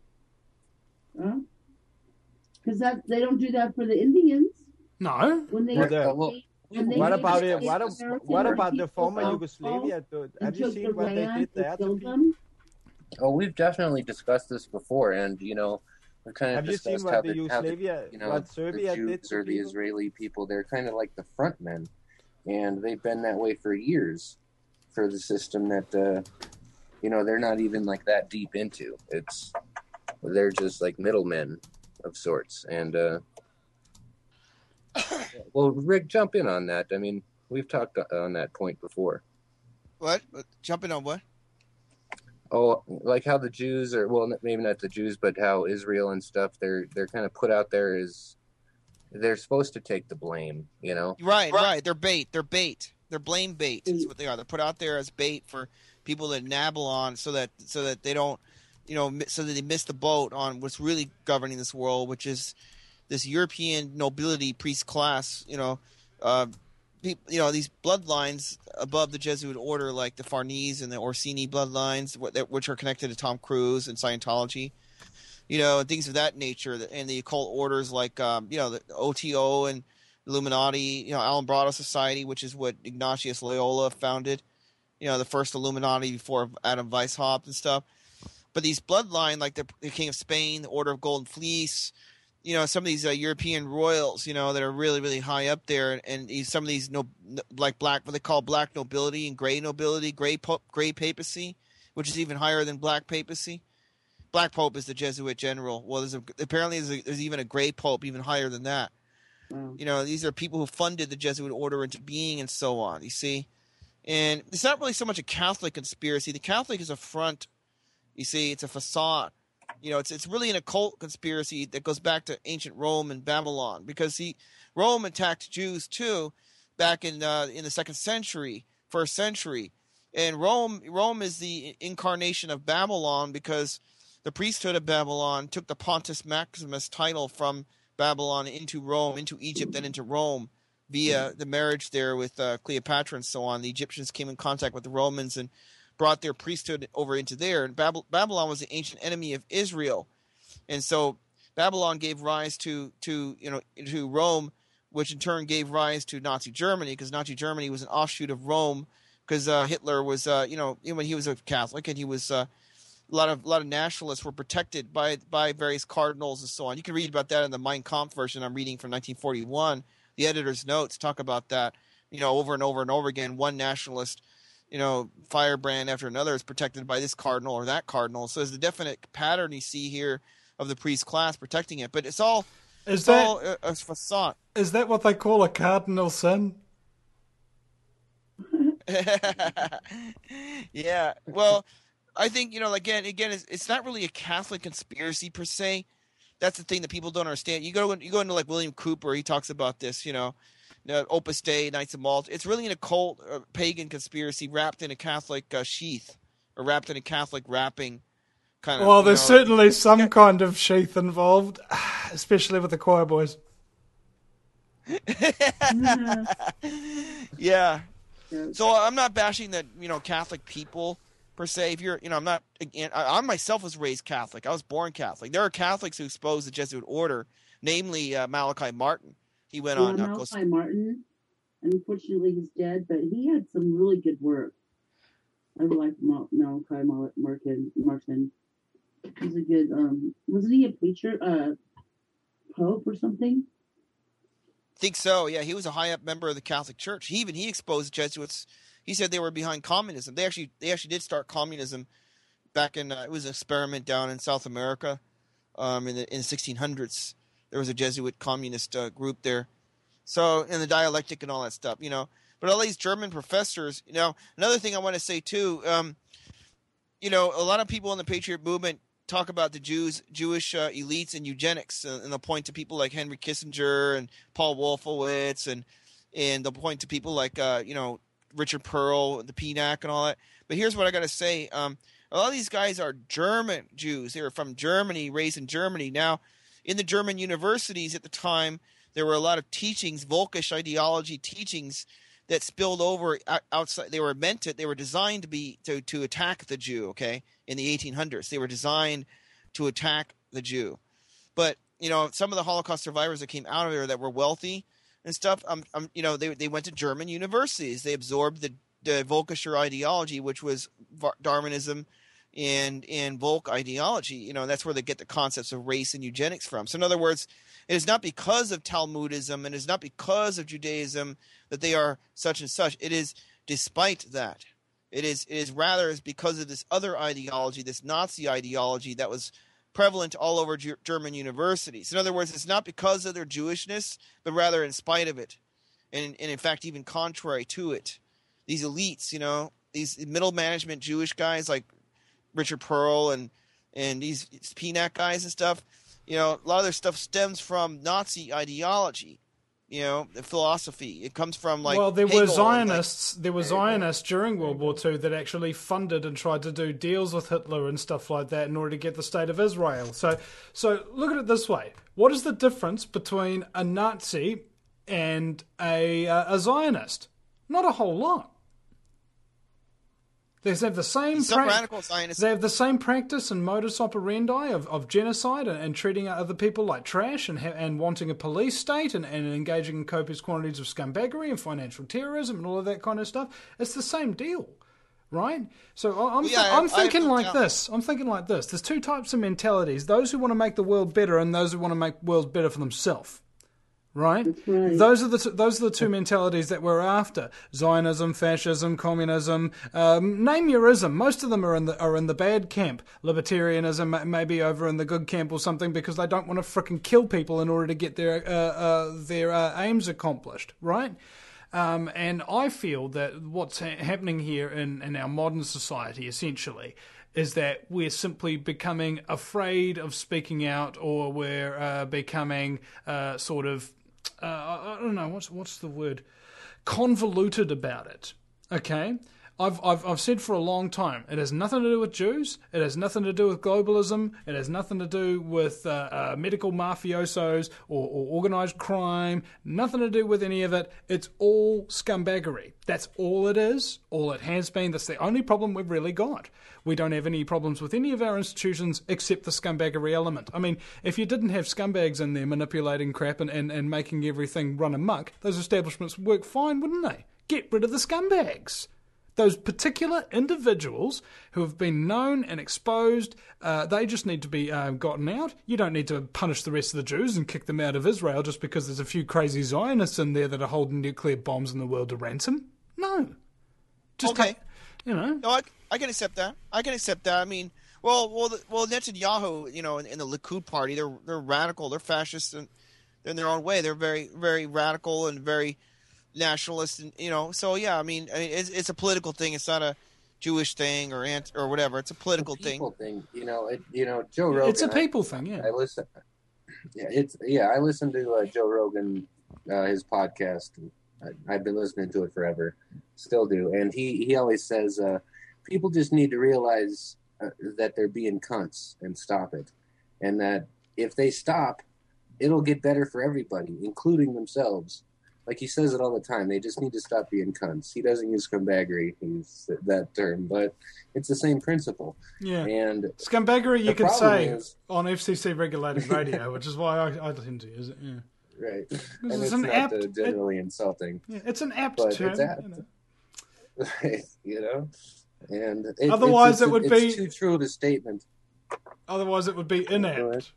Because they don't do that for the Indians. No. When they what about it? What about the former Yugoslavia? Have you seen what they did there to people? Oh, we've definitely discussed this before, and we kind of discussed how the Jews or the Israeli people, they're kind of like the front men, and they've been that way for years for the system that they're not even like that deep into. They're just like middlemen of sorts, and well, Rick, jump in on that. I mean, we've talked on that point before. What? Jump in on what? Oh, like how the Jews are, well, maybe not the Jews, but how Israel and stuff, they're kind of put out there as they're supposed to take the blame, Right. They're bait. They're blame bait is what they are. They're put out there as bait for people to nabble on so that they don't, so that they miss the boat on what's really governing this world, which is this European nobility priest class, these bloodlines above the Jesuit order, like the Farnese and the Orsini bloodlines, which are connected to Tom Cruise and Scientology, and things of that nature, and the occult orders like, the OTO and Illuminati, Alumbrado Society, which is what Ignatius Loyola founded, the first Illuminati before Adam Weishaupt and stuff. But these bloodline, like the King of Spain, the Order of Golden Fleece, some of these European royals, that are really, really high up there, and some of these like black, what they call black nobility and gray nobility, gray papacy, which is even higher than black papacy. Black Pope is the Jesuit general. Well, there's even a gray pope, even higher than that. These are people who funded the Jesuit order into being, and so on. You see, and it's not really so much a Catholic conspiracy. The Catholic is a front. You see, it's a facade. It's really an occult conspiracy that goes back to ancient Rome and Babylon, because Rome attacked Jews too back in the 2nd century, 1st century, and Rome is the incarnation of Babylon, because the priesthood of Babylon took the Pontifex Maximus title from Babylon into Rome, into Egypt, and into Rome via the marriage there with Cleopatra and so on. The Egyptians came in contact with the Romans and brought their priesthood over into there. And Babylon was the ancient enemy of Israel. And so Babylon gave rise to Rome, which in turn gave rise to Nazi Germany, because Nazi Germany was an offshoot of Rome, because Hitler was, when he was a Catholic, and he was a lot of nationalists were protected by various cardinals and so on. You can read about that in the Mein Kampf version I'm reading from 1941. The editor's notes talk about that, over and over and over again. One nationalist, firebrand after another is protected by this cardinal or that cardinal. So there's a definite pattern you see here of the priest class protecting it. But it's all a facade. Is that what they call a cardinal sin? Yeah. Well, I think, again, it's not really a Catholic conspiracy per se. That's the thing that people don't understand. You go into like William Cooper, he talks about this, Opus Dei, Knights of Malta. It's really an occult, pagan conspiracy wrapped in a Catholic sheath, or wrapped in a Catholic wrapping kind of. Well, there's certainly some kind of sheath involved, especially with the choir boys. Yeah. So I'm not bashing that, Catholic people per se. If you're, I'm not, again, I myself was raised Catholic. I was born Catholic. There are Catholics who exposed the Jesuit order, namely Malachi Martin. He went on. Malachi Martin, unfortunately, he's dead, but he had some really good work. I like Malachi Martin. He's a good, wasn't he a preacher, pope or something? I think so, yeah. He was a high-up member of the Catholic Church. He exposed Jesuits. He said they were behind communism. They actually did start communism back in, it was an experiment down in South America in the 1600s. There was a Jesuit communist group there. So, and the dialectic and all that stuff, But all these German professors, another thing I want to say too, a lot of people in the Patriot movement talk about the Jewish elites and eugenics, and they'll point to people like Henry Kissinger and Paul Wolfowitz, and they'll point to people like, Richard Pearl, the PNAC and all that. But here's what I got to say. A lot of these guys are German Jews. They were from Germany, raised in Germany. Now, in the German universities at the time, there were a lot of teachings, Volkisch ideology teachings that spilled over outside. They were designed to attack the Jew, okay, in the 1800s. They were designed to attack the Jew. But, some of the Holocaust survivors that came out of there that were wealthy and stuff, they went to German universities. They absorbed the Volkischer ideology, which was Darwinism and Volk ideology. That's where they get the concepts of race and eugenics from. So in other words, it is not because of Talmudism and it is not because of Judaism that they are such and such. It is despite that. It is rather because of this other ideology, this Nazi ideology that was prevalent all over German universities. In other words, it's not because of their Jewishness, but rather in spite of it, and in fact even contrary to it. These elites, these middle management Jewish guys like Richard Pearl and these PNAC guys and stuff, a lot of their stuff stems from Nazi ideology. The philosophy. It comes from there Hegel were Zionists. There were Zionists during World War II that actually funded and tried to do deals with Hitler and stuff like that in order to get the state of Israel. So look at it this way: what is the difference between a Nazi and a Zionist? Not a whole lot. They have the same They have the same practice and modus operandi of genocide and treating other people like trash and wanting a police state and engaging in copious quantities of scumbaggery and financial terrorism and all of that kind of stuff. It's the same deal, right? So I'm thinking like this. There's two types of mentalities: those who want to make the world better and those who want to make the world better for themselves. Right? That's right. Those are the two mentalities that we're after: Zionism, fascism, communism. Name your ism. Most of them are in the bad camp. Libertarianism may be over in the good camp or something because they don't want to frickin' kill people in order to get their aims accomplished. Right? And I feel that what's happening here in our modern society, essentially, is that we're simply becoming afraid of speaking out, or we're becoming sort of I don't know what's the word, convoluted about it. Okay, I've said for a long time, it has nothing to do with Jews. It has nothing to do with globalism. It has nothing to do with medical mafiosos or organised crime. Nothing to do with any of it. It's all scumbaggery. That's all it is. All it has been. That's the only problem we've really got. We don't have any problems with any of our institutions except the scumbaggery element. I mean, if you didn't have scumbags in there manipulating crap and making everything run amok, those establishments would work fine, wouldn't they? Get rid of the scumbags. Those particular individuals who have been known and exposed, they just need to be gotten out. You don't need to punish the rest of the Jews and kick them out of Israel just because there's a few crazy Zionists in there that are holding nuclear bombs in the world to ransom. No. Just Okay. No, I can accept that. I mean, well, Netanyahu, in the Likud party, they're radical, they're fascist, and they're in their own way. They're very, very radical and very nationalist, and so yeah. I mean, it's a political thing. It's not a Jewish thing or whatever. It's a political thing. Joe Rogan. It's a people thing. Yeah. I listen. Yeah, I listen to Joe Rogan, his podcast. I've been listening to it forever, still do, and he always says people just need to realize that they're being cunts and stop it, and that if they stop, it'll get better for everybody, including themselves. Like he says it all the time. They just need to stop being cunts. He doesn't use scumbaggery, that term, but it's the same principle. Yeah. And scumbaggery you can say is, on FCC regulated radio, which is why I listen to use it. Yeah. Right. And It's it's an not apt- generally insulting. Yeah, it's an apt But term. it's apt. And Otherwise it would be- it's too true of a statement. Otherwise, it would be inapt.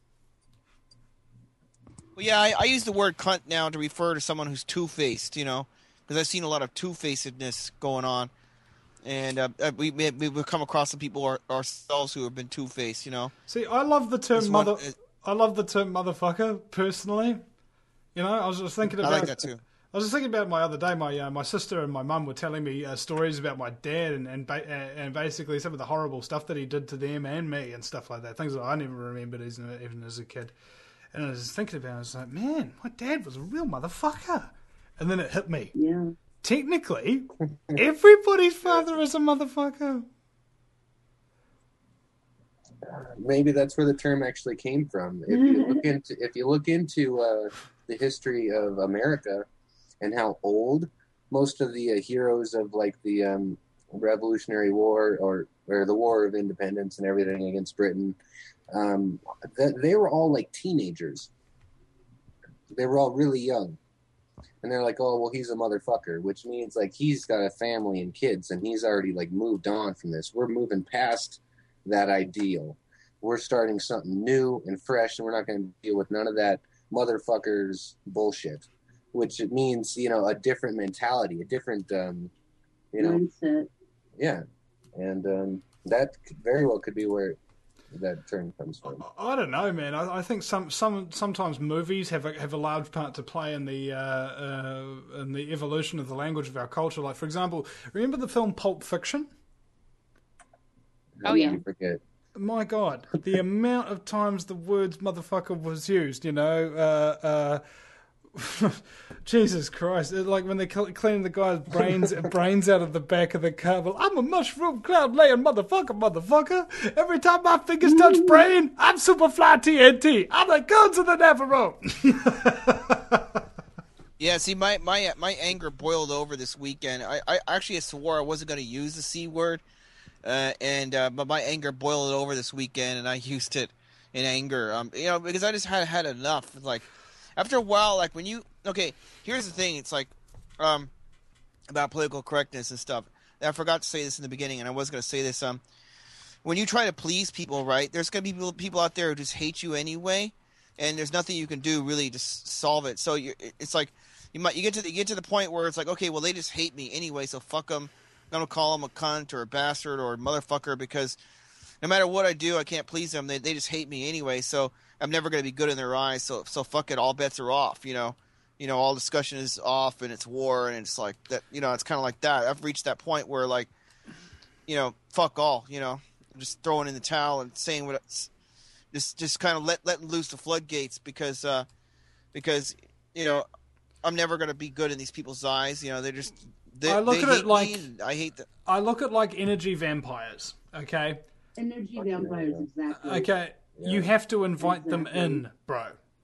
Well, yeah, I use the word cunt now to refer to someone who's two-faced, because I've seen a lot of two-facedness going on, and we've come across some people ourselves who have been two-faced, See, I love the term I love the term motherfucker personally. I was just thinking about. I like that too. I was just thinking about my other day. My sister and my mum were telling me stories about my dad and basically some of the horrible stuff that he did to them and me and stuff like that. Things that I never remembered even as a kid. And I was thinking about it, I was like, man, my dad was a real motherfucker. And then it hit me. Yeah. Technically, everybody's father is a motherfucker. Maybe that's where the term actually came from. If you look into the history of America and how old most of the heroes of like the Revolutionary War or the War of Independence and everything against Britain, they were all like teenagers. They were all really young. And they're like, oh, well, he's a motherfucker, which means like he's got a family and kids and he's already like moved on from this. We're moving past that ideal. We're starting something new and fresh, and we're not going to deal with none of that motherfuckers bullshit, which it means, a different mentality, a different, mindset. Yeah. And that very well could be where that term comes from. I don't know, man. I think sometimes movies have a large part to play in the evolution of the language of our culture. Like, for example, remember the film Pulp Fiction? Oh, yeah. You forget. My God, the amount of times the words "motherfucker" was used. Jesus Christ! Like when they're cleaning the guy's brains out of the back of the car. Well, I'm a mushroom cloud laying motherfucker. Every time my fingers touch brain, I'm Superfly TNT. I'm the guns of the Navarro. Yeah, see, my anger boiled over this weekend. I actually swore I wasn't going to use the C word, but my anger boiled over this weekend, and I used it in anger. Because I just had enough. It's like, after a while, like when you here's the thing. It's like about political correctness and stuff. And I forgot to say this in the beginning, and I was going to say this. When you try to please people, right? There's going to be people out there who just hate you anyway, and there's nothing you can do really to solve it. So it's like you get to the point where it's like, okay, well, they just hate me anyway, so fuck them. I'm going to call them a cunt or a bastard or a motherfucker because no matter what I do, I can't please them. They just hate me anyway, so I'm never going to be good in their eyes. So fuck it, all bets are off. All discussion is off, and it's war, and it's like that. It's kind of like that. I've reached that point where like, fuck all. I'm just throwing in the towel and saying what. Just kind of letting loose the floodgates because I'm never going to be good in these people's eyes. They're just. I look at it like I hate them. I look at like energy vampires. Okay. Energy vampires, exactly. Okay, yeah. You have to invite them in, bro.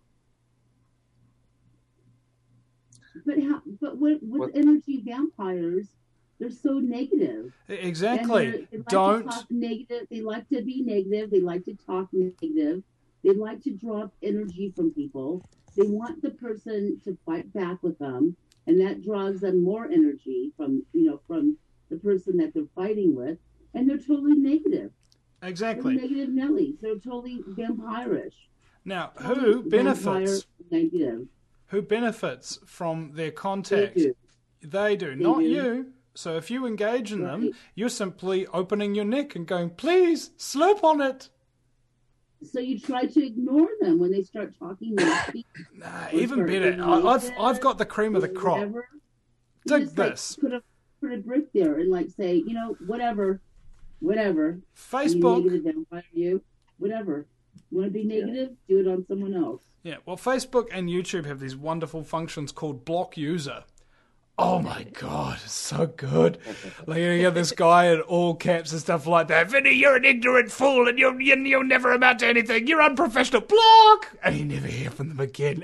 But with energy vampires, they're so negative. Exactly. They like to talk negative. They like to be negative. They like to talk negative. They like to draw energy from people. They want the person to fight back with them, and that draws them more energy from the person that they're fighting with, and they're totally negative. Exactly. They're negative Nellies. They're totally vampirish. Now, Totally who benefits? Negative. Who benefits from their contact? They do, They not do. you. So if you engage in them, Right. you're simply opening your neck and going, please, slurp on it. So you try to ignore them when they start talking. Nah, even better. I've got the cream of the crop. Whatever. You Dig just, this. Put a brick there and say, whatever. You Facebook. negative vampire, you. Whatever. You want to be negative? Do it on someone else. Yeah, well, Facebook and YouTube have these wonderful functions called block user. Oh my god, it's so good. Like you get this guy in all caps and stuff like that. Vinny, you're an ignorant fool and you'll never amount to anything. You're unprofessional. Block! And you never hear from them again.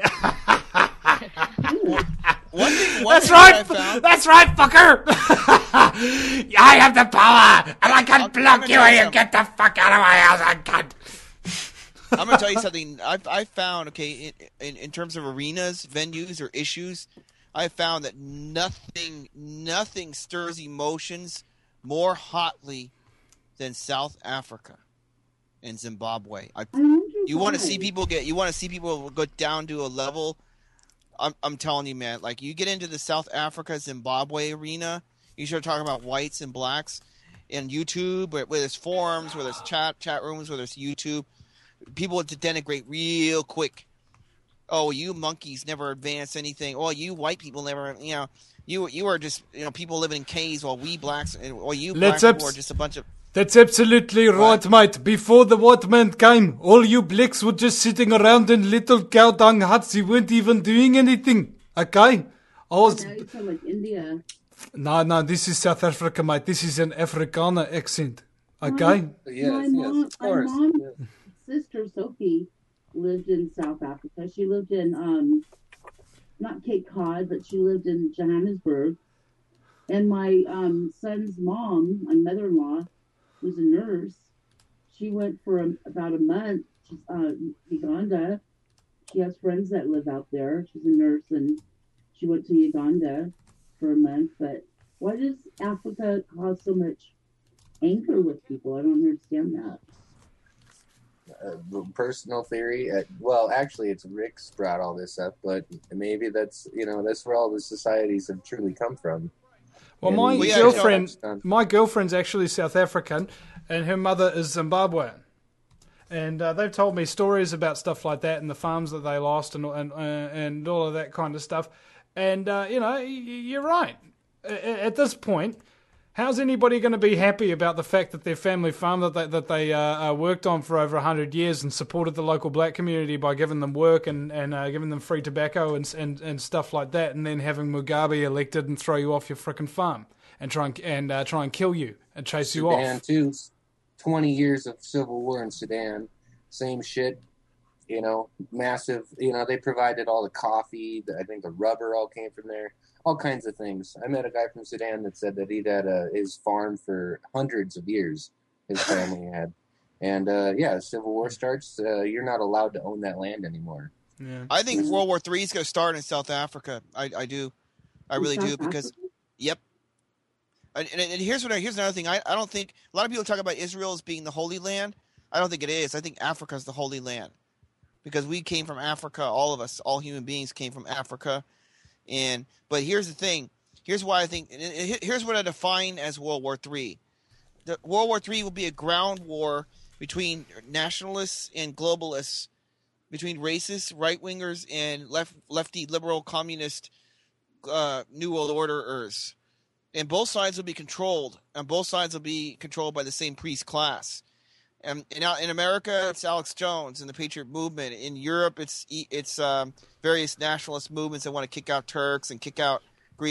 One thing That's that I right! found- That's right, fucker! I have the power! And I can I'm block gonna you tell and you you get the fuck out of my house, I can't. I'm going to tell you something. I found, okay, in terms of arenas, venues, or issues, I found that nothing stirs emotions more hotly than South Africa and Zimbabwe. You want to see people go down to a level. I'm telling you, man. Like you get into the South Africa Zimbabwe arena, you start talking about whites and blacks, and YouTube, where there's forums, where there's chat rooms, where there's YouTube. People would denigrate real quick. Oh, you monkeys never advance anything. Oh, you white people never, you are just, people living in caves while we blacks, or you black people are just a bunch of. That's absolutely right, mate. Before the white man came, all you blacks were just sitting around in little cow dung huts. You weren't even doing anything. Okay? Now you sound like India. No, this is South Africa, mate. This is an Afrikaner accent. Okay? Yes, my of course. mom's Yeah. sister Sophie lived in South Africa. She lived in not Cape Cod, but she lived in Johannesburg. And my son's mom, my mother-in-law, who's a nurse, she went for about a month to Uganda. She has friends that live out there. She's a nurse, and she went to Uganda for a month. But why does Africa cause so much anger with people? I don't understand that. Personal theory. Well, actually, it's Rick's brought all this up, but maybe that's where all the societies have truly come from. Well, my girlfriend's actually South African, and her mother is Zimbabwean. And they've told me stories about stuff like that and the farms that they lost and all of that kind of stuff. And, you're right. At this point, how's anybody going to be happy about the fact that their family farm that they worked on for over 100 years and supported the local black community by giving them work and giving them free tobacco and stuff like that, and then having Mugabe elected and throw you off your frickin' farm and try and kill you and chase you off? Sudan too. 20 years of civil war in Sudan. Same shit. Massive. They provided all the coffee. I think the rubber all came from there. All kinds of things. I met a guy from Sudan that said that he'd had his farm for hundreds of years. His family had, and Civil War starts. You're not allowed to own that land anymore. Yeah. I think World War III is going to start in South Africa. I do. I really do because, yep. And here's another thing. I don't think a lot of people talk about Israel as being the Holy Land. I don't think it is. I think Africa is the Holy Land because we came from Africa. All of us, all human beings, came from Africa. But here's the thing. Here's why I think. Here's what I define as World War III. World War III will be a ground war between nationalists and globalists, between racists, right wingers, and lefty liberal communist New World Orderers. And both sides will be controlled. And both sides will be controlled by the same priest class. And now in America, it's Alex Jones and the Patriot Movement. In Europe, it's various nationalist movements that want to kick out Turks and kick out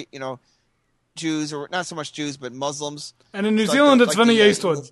Jews, or not so much Jews, but Muslims. And in New Zealand, it's Vinnie Eastwood.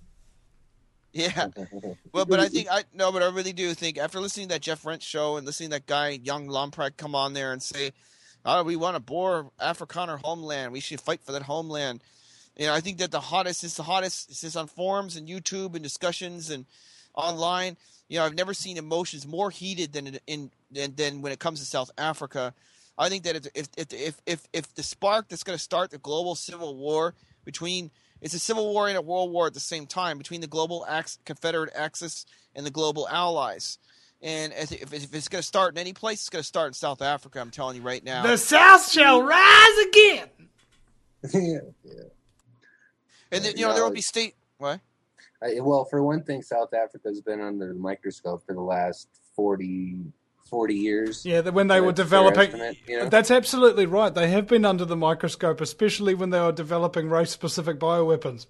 Yeah. Well, but I really do think after listening to that Jeff Rent show and listening to that guy, Young Lomprek, come on there and say, "Oh, we want a Boer Afrikaner homeland. We should fight for that homeland." I think that the hottest is on forums and YouTube and discussions and online. I've never seen emotions more heated than when it comes to South Africa. I think that if the spark that's going to start the global civil war It's a civil war and a world war at the same time between the global Confederate Axis and the global Allies. And if it's going to start in any place, it's going to start in South Africa. I'm telling you right now. The South shall rise again. Yeah. And then, there will be state. What? Well, for one thing, South Africa's been under the microscope for the last 40 years. Yeah, when they were developing... Estimate, That's absolutely right. They have been under the microscope, especially when they were developing race-specific bioweapons.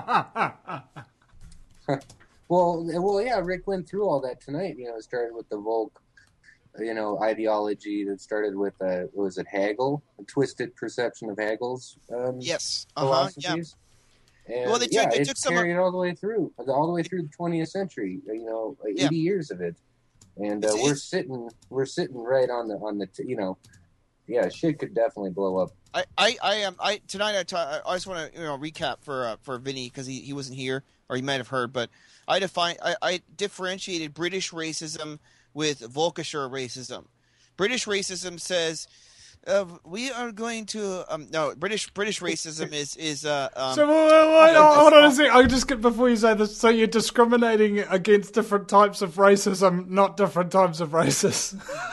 Well, yeah, Rick went through all that tonight. It started with the Volk, ideology that started with, was it Hegel? A twisted perception of Hegel's yes. philosophies. Yeah. And, Well, they took some... carried all the way through the 20th century. 80 years of it. And we're sitting right on the shit could definitely blow up. Tonight I just want to recap for Vinny because he wasn't here or he might have heard, but I differentiated British racism with Volkischer racism. British racism says we are going to British racism is so hold on a second. I just get before you say this. So you're discriminating against different types of racism, not different types of racists.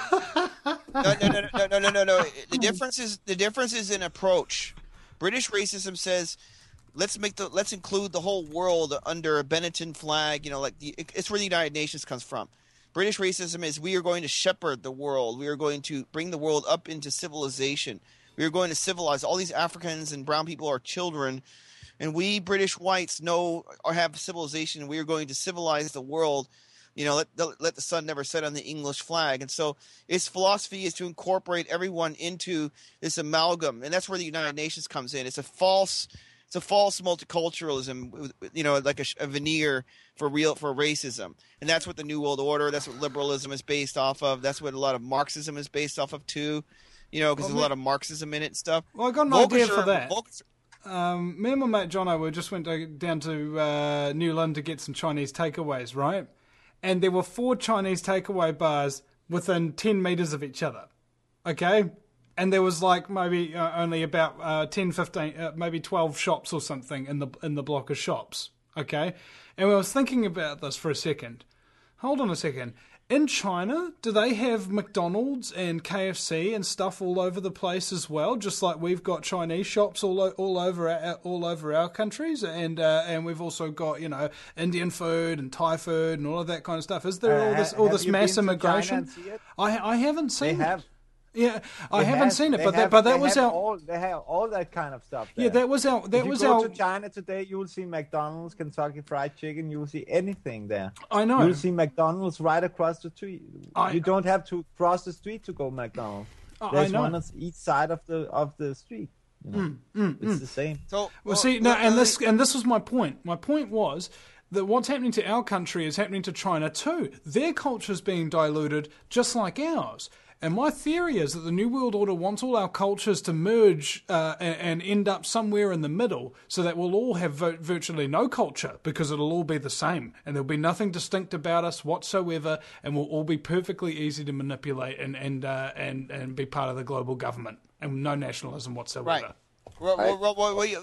No. The difference is in approach. British racism says let's include the whole world under a Benetton flag. It's where the United Nations comes from. British racism is we are going to shepherd the world. We are going to bring the world up into civilization. We are going to civilize. All these Africans and brown people are children, and we British whites know or have civilization, and we are going to civilize the world. Let the sun never set on the English flag. And so its philosophy is to incorporate everyone into this amalgam, and that's where the United Nations comes in. It's a false multiculturalism, like a veneer for racism. And that's what the New World Order, that's what liberalism is based off of. That's what a lot of Marxism is based off of too, because there's a lot of Marxism in it and stuff. Well, I got an idea for that. Me and my mate Jono, we just went down to Newland to get some Chinese takeaways, right? And there were 4 Chinese takeaway bars within 10 meters of each other, okay? And there was maybe only about 10, 15, maybe 12 shops or something in the block of shops, okay? And I was thinking about this for a second. Hold on a second. In China, do they have McDonald's and KFC and stuff all over the place as well? Just like we've got Chinese shops all over our countries, and we've also got Indian food and Thai food and all of that kind of stuff. Is there all this mass immigration? I haven't seen. They have. Yeah, I haven't seen it, but that was our. They have all that kind of stuff there. Yeah, that was our. If you go to China today, you will see McDonald's, Kentucky Fried Chicken. You will see anything there. I know. You will see McDonald's right across the street. You don't have to cross the street to go McDonald's. There's one on each side of the street. It's the same. So and this was my point. My point was that what's happening to our country is happening to China too. Their culture is being diluted just like ours. And my theory is that the New World Order wants all our cultures to merge and end up somewhere in the middle so that we'll all have virtually no culture because it'll all be the same and there'll be nothing distinct about us whatsoever and we'll all be perfectly easy to manipulate and be part of the global government and no nationalism whatsoever. Right.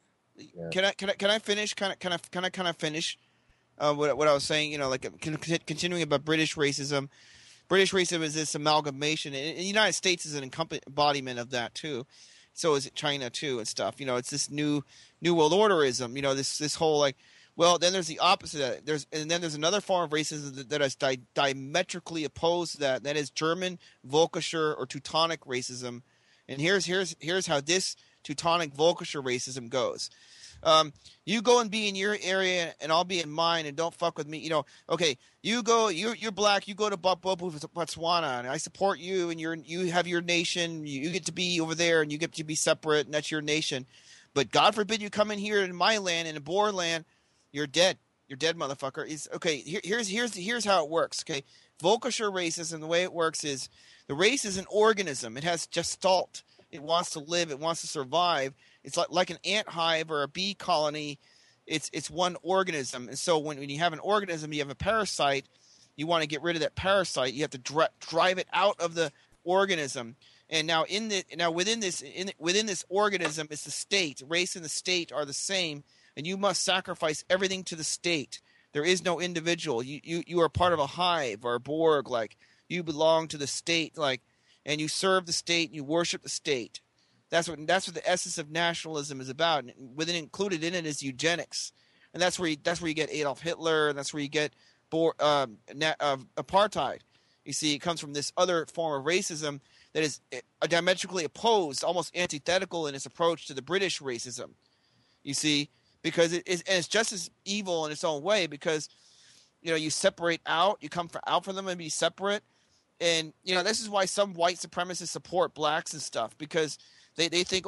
Can I finish? Can I finish what I was saying? Continuing about British racism. British racism is this amalgamation, and the United States is an embodiment of that too. So is China too, and stuff. It's this new world orderism. This whole then there's the opposite of that. There's another form of racism that is diametrically opposed to that. That is German Völkischer or Teutonic racism. And here's how this Teutonic Völkischer racism goes. You go and be in your area, and I'll be in mine, and don't fuck with me. Okay, you go, you're black, you go to Botswana, and I support you, and you have your nation, you get to be over there, and you get to be separate, and that's your nation. But God forbid you come in here in my land, in a Boer land, you're dead. You're dead, motherfucker. Here's how it works. Okay, Völkischer racism, the way it works is the race is an organism. It has gestalt. It wants to live. It wants to survive. It's like an ant hive or a bee colony. It's one organism. And so when you have an organism, you have a parasite, you want to get rid of that parasite. You have to drive it out of the organism. And now within this organism, it's the state. Race and the state are the same, and you must sacrifice everything to the state. There is no individual. You are part of a hive or a Borg. Like, you belong to the state. Like, and you serve the state. And you worship the state. That's what the essence of nationalism is about. And included in it is eugenics, and that's where you get Adolf Hitler, and that's where you get apartheid. You see, it comes from this other form of racism that is diametrically opposed, almost antithetical in its approach to the British racism. You see, because it's just as evil in its own way, because you separate out, you come out from them and be separate, and this is why some white supremacists support blacks and stuff, because they think,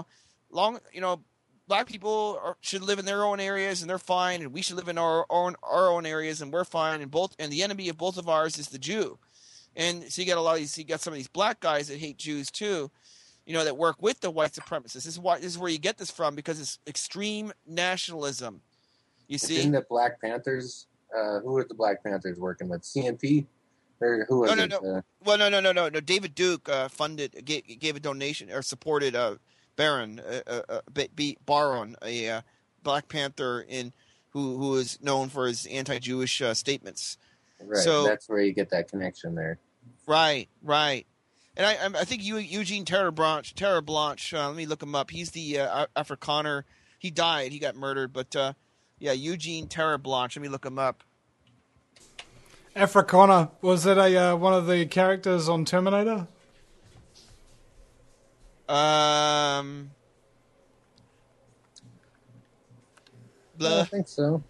black people should live in their own areas and they're fine, and we should live in our own areas and we're fine, and the enemy of both of ours is the Jew. And so you got some of these black guys that hate Jews too, that work with the white supremacists. This is where you get this from, because it's extreme nationalism. You see, in the Black Panthers, who are the Black Panthers working with? CNP, or who was it? No. Well, no. David Duke gave a donation or supported Barron, a Black Panther who is known for his anti-Jewish statements. Right, so that's where you get that connection there. Right. And I think Eugene Terreblanche. Let me look him up. He's the Afrikaner. He died. He got murdered. But Eugene Terreblanche. Let me look him up. Afrikaner, was it one of the characters on Terminator? I think so.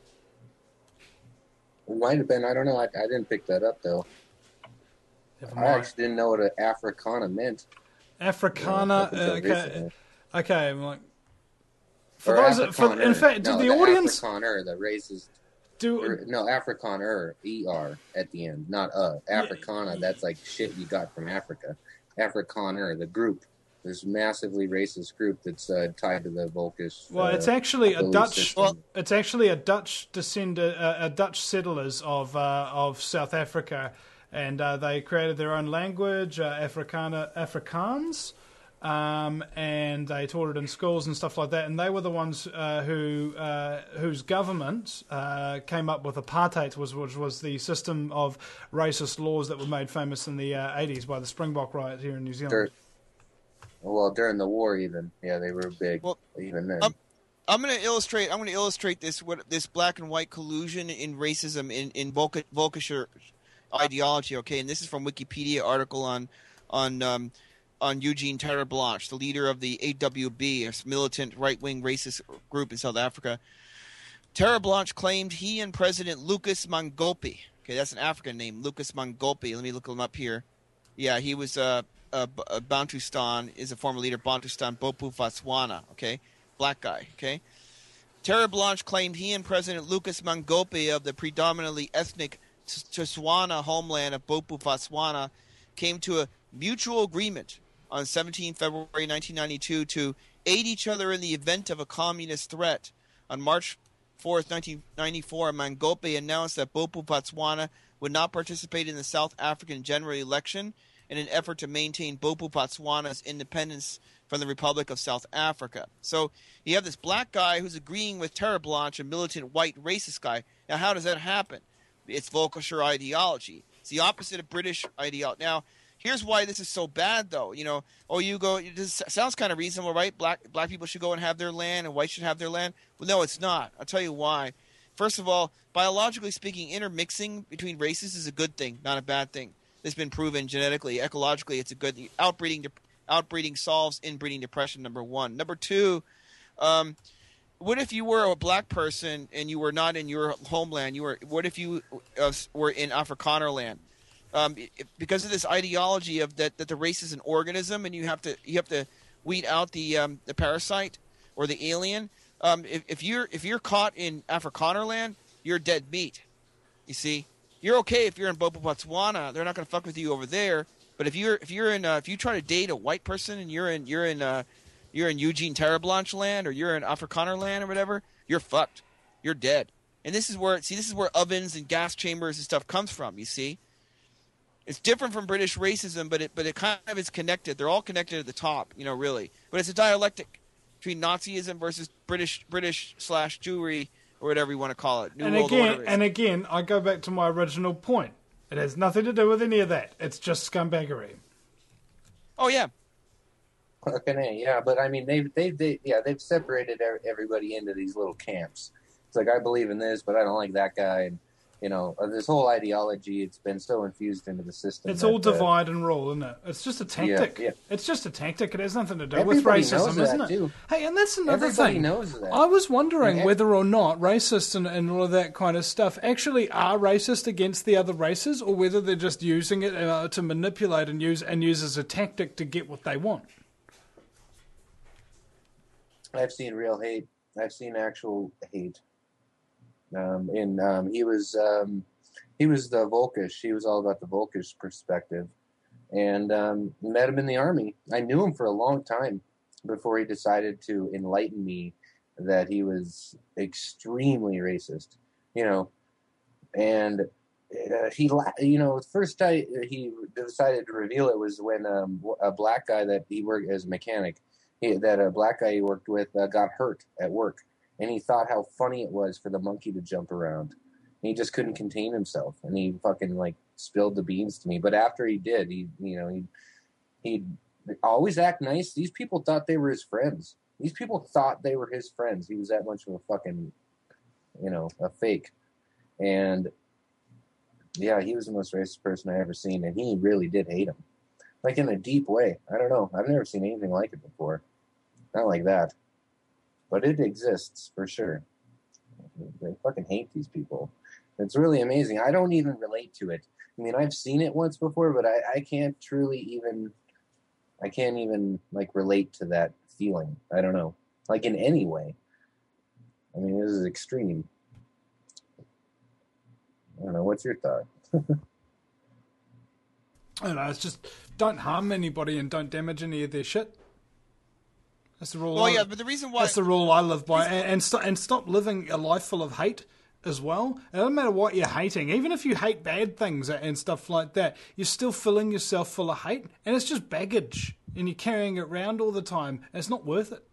It might have been. I don't know. I didn't pick that up though. I actually didn't know what an Afrikaner meant. Afrikaner. Okay. I'm like, for or those. Afrikaner. In fact, no, do the audience? Afrikaner, the racist. No, Afrikaner, ER at the end, not Afrikaner. That's like shit you got from Africa. Afrikaner, the group. This massively racist group that's tied to the Volkish. Well, it's actually a Dutch. System. It's actually a Dutch Dutch settlers of South Africa, and they created their own language, Afrikaans, and they taught it in schools and stuff like that. And they were the ones whose government came up with apartheid, which was the system of racist laws that were made famous in the 80s by the Springbok riot here in New Zealand. Well, during the war, even they were big. Well, even then. I'm going to illustrate this black and white collusion in racism in Volkischer ideology. Okay, and this is from Wikipedia article on Eugene Terreblanche, the leader of the AWB, a militant right-wing racist group in South Africa. Terreblanche claimed he and President Lucas Mangope. Okay, that's an African name, Lucas Mangope. Let me look him up here. Yeah, he was Bantustan, is a former leader of Bantustan, Bopu Fatswana, okay? Black guy, okay? Terreblanche claimed he and President Lucas Mangope of the predominantly ethnic Tswana homeland of Bopu Fatswana came to a mutual agreement on 17 February 1992 to aid each other in the event of a communist threat. On March 4th, 1994, Mangope announced that Bopu Fatswana would not participate in the South African general election in an effort to maintain Bopu Botswana's independence from the Republic of South Africa. So you have this black guy who's agreeing with Terreblanche, a militant white racist guy. Now, how does that happen? It's Volkischer ideology. It's the opposite of British ideology. Now, here's why this is so bad, though. This sounds kind of reasonable, right? Black people should go and have their land, and whites should have their land. Well, no, it's not. I'll tell you why. First of all, biologically speaking, intermixing between races is a good thing, not a bad thing. It's been proven genetically, ecologically, it's a good thing. Outbreeding solves inbreeding depression, number one. Number two, what if you were a black person and you were not in your homeland? What if you were in Afrikaner land? Because of this ideology of that the race is an organism and you have to weed out the parasite or the alien. If you're caught in Afrikaner land, you're dead meat. You see. You're okay if you're in Bopu Botswana. They're not going to fuck with you over there. But if you try to date a white person and you're in Eugene Terreblanche land or you're in Afrikaner land or whatever, you're fucked. You're dead. And this is where ovens and gas chambers and stuff comes from. You see, It's different from British racism, but it kind of is connected. They're all connected at the top, really. But it's a dialectic between Nazism versus British / Jewry, or whatever you want to call it. New World Order. And again, I go back to my original point. It has nothing to do with any of that. It's just scumbaggery. Oh yeah. Okay, yeah, but I mean, they've separated everybody into these little camps. It's like, I believe in this, but I don't like that guy, and this whole ideology. It's been so infused into the system. It's all divide and rule, isn't it? It's just a tactic. Yeah. It's just a tactic. It has nothing to do Everybody with racism, isn't it? Too. Hey, and that's another Everybody thing. knows that. I was wondering whether or not racists and all of that kind of stuff actually are racist against the other races, or whether they're just using it to manipulate and use as a tactic to get what they want. I've seen real hate. I've seen actual hate. He was the Volkish. He was all about the Volkish perspective, and met him in the army. I knew him for a long time before he decided to enlighten me that he was extremely racist. And the first time he decided to reveal it was when a black guy that he worked as a mechanic, a black guy he worked with got hurt at work. And he thought how funny it was for the monkey to jump around. And he just couldn't contain himself. And he fucking spilled the beans to me. But after he did, he'd always act nice. These people thought they were his friends. These people thought they were his friends. He was that much of a fucking, a fake. And yeah, he was the most racist person I ever seen. And he really did hate him. In a deep way. I don't know. I've never seen anything like it before. Not like that. But it exists, for sure. They fucking hate these people. It's really amazing. I don't even relate to it. I mean, I've seen it once before, but I can't truly even... I can't even, relate to that feeling. I don't know. In any way. I mean, this is extreme. I don't know. What's your thought? I don't know. It's just, don't harm anybody and don't damage any of their shit. That's the rule. Well, but the reason why... That's the rule I live by. And stop living a life full of hate as well. It doesn't matter what you're hating. Even if you hate bad things and stuff like that, you're still filling yourself full of hate. And it's just baggage. And you're carrying it around all the time. And it's not worth it.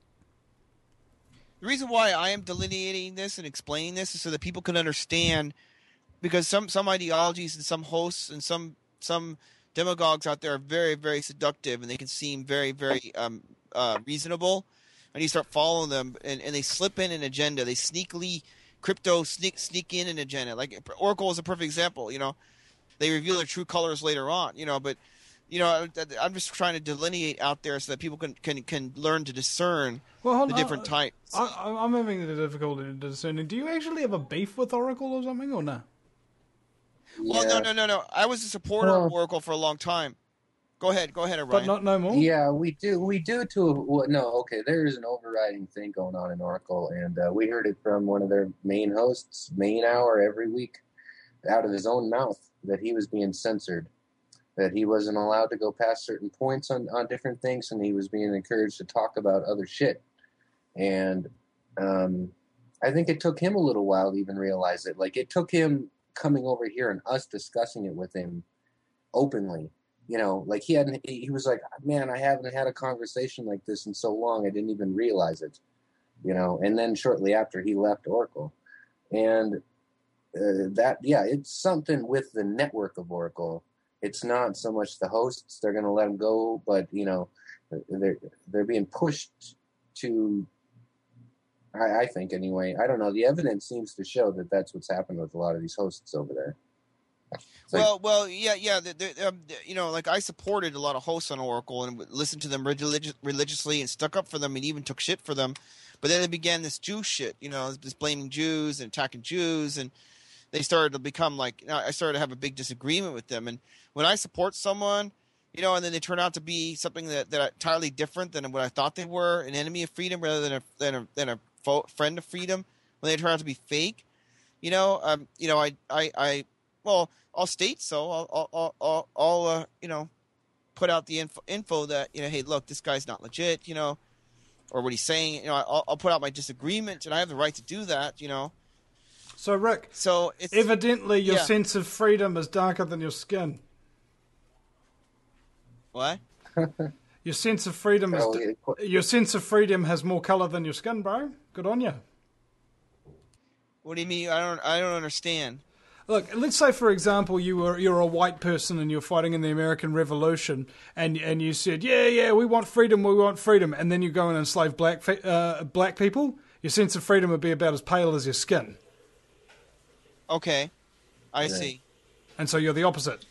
The reason why I am delineating this and explaining this is so that people can understand, because some ideologies and some hosts and some demagogues out there are very, very seductive, and they can seem very, very reasonable, and you start following them, and they slip in an agenda. They sneak in an agenda. Oracle is a perfect example. They reveal their true colors later on. But I'm just trying to delineate out there so that people can learn to discern the different types. I'm having the difficulty in discerning. Do you actually have a beef with Oracle or something, or no? Well, no. I was a supporter of Oracle for a long time. Go ahead, Orion. But no more? Yeah, we do. There is an overriding thing going on in Oracle, and we heard it from one of their main hosts, main hour every week, out of his own mouth, that he was being censored, that he wasn't allowed to go past certain points on different things, and he was being encouraged to talk about other shit. And I think it took him a little while to even realize it. It took him coming over here and us discussing it with him openly. He was like, man, I haven't had a conversation like this in so long, I didn't even realize it. And then shortly after, he left Oracle. And it's something with the network of Oracle. It's not so much the hosts, they're going to let them go, but, they're being pushed to, I think anyway. I don't know. The evidence seems to show that that's what's happened with a lot of these hosts over there. Yeah. I supported a lot of hosts on Oracle and listened to them religiously and stuck up for them and even took shit for them. But then it began this Jew shit, this blaming Jews and attacking Jews, and they started to become I started to have a big disagreement with them. And when I support someone, and then they turn out to be something that entirely different than what I thought they were, an enemy of freedom rather than a friend of freedom, when they turn out to be fake, I'll state so. I'll put out the info that, hey, look, this guy's not legit, or what he's saying. I'll put out my disagreement, and I have the right to do that, So, Rick, evidently your sense of freedom is darker than your skin. What? Your sense of freedom your sense of freedom has more color than your skin, bro. Good on you. What do you mean? I don't understand. Look, let's say, for example, you're a white person and you're fighting in the American Revolution, and you said, yeah, we want freedom, and then you go and enslave black people. Your sense of freedom would be about as pale as your skin. Okay, I see. And so you're the opposite.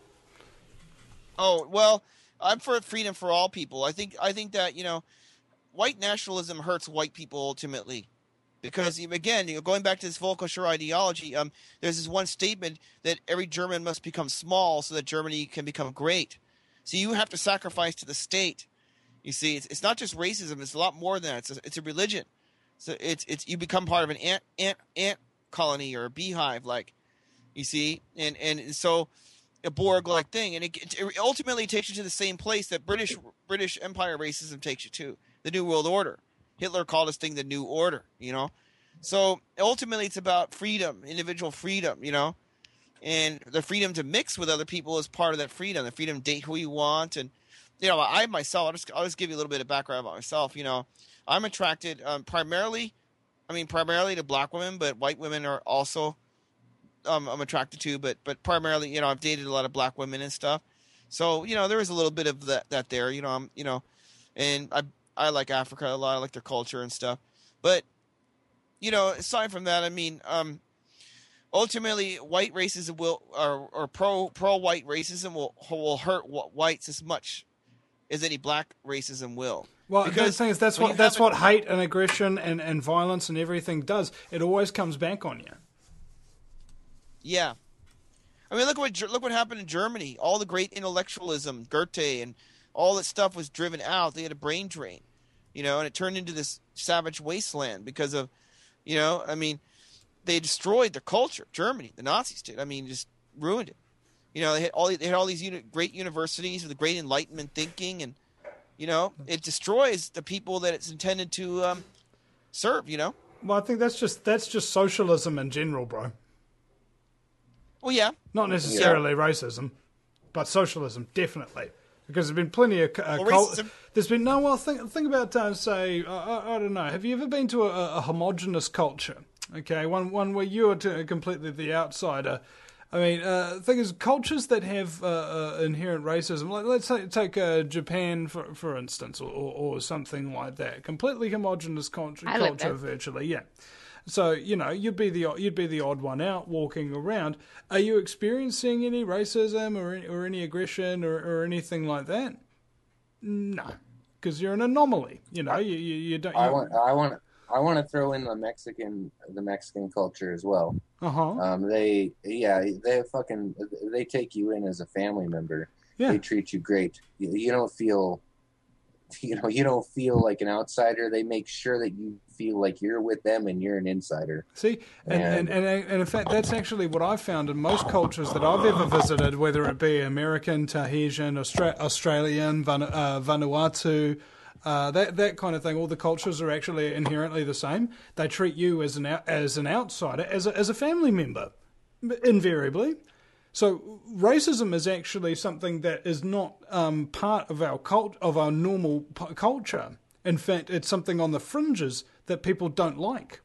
Oh well, I'm for freedom for all people. I think that white nationalism hurts white people ultimately. Because, again, going back to this Völkischer ideology, there's this one statement that every German must become small so that Germany can become great. So you have to sacrifice to the state. You see, it's not just racism; it's a lot more than that. It's a religion. So it's you become part of an ant colony or a beehive, like you see, and so a Borg-like thing, and it ultimately takes you to the same place that British Empire racism takes you to, the New World Order. Hitler called this thing the New Order, So ultimately it's about freedom, individual freedom, and the freedom to mix with other people is part of that freedom, the freedom to date who you want. And, I myself, I'll just give you a little bit of background about myself. I'm attracted primarily to black women, but white women are also I'm attracted to, but primarily, I've dated a lot of black women and stuff. So, there is a little bit of that there, and I like Africa a lot. I like their culture and stuff. But, aside from that, ultimately, white racism or pro-white racism will hurt whites as much as any black racism will. Well, because the thing is, that's what hate and aggression and violence and everything does. It always comes back on you. Yeah. Look what happened in Germany. All the great intellectualism, Goethe, and all that stuff was driven out. They had a brain drain, and it turned into this savage wasteland because of, they destroyed their culture. Germany, the Nazis did. Just ruined it. They had all these great universities with the great Enlightenment thinking, and it destroys the people that it's intended to serve. Well, I think that's just socialism in general, bro. Well, yeah, not necessarily racism, but socialism definitely. Because there's been plenty of there's been think about say I don't know. Have you ever been to a homogenous culture? Okay, one where you're completely the outsider. Thing is, cultures that have inherent racism, like let's take Japan for instance, or something like that, completely homogenous culture virtually, yeah. So you'd be the odd one out walking around. Are you experiencing any racism or any aggression or anything like that? No, because you're an anomaly. You don't. I want to throw in the Mexican culture as well. They take you in as a family member. Yeah. They treat you great. You don't feel like an outsider. They make sure that you feel like you're with them and you're an insider. See, and in fact, that's actually what I've found in most cultures that I've ever visited, whether it be American, Tahitian, Australian, Vanuatu, that kind of thing. All the cultures are actually inherently the same. They treat you as an outsider, as a family member, invariably. So racism is actually something that is not part of our normal culture. In fact, it's something on the fringes that people don't like.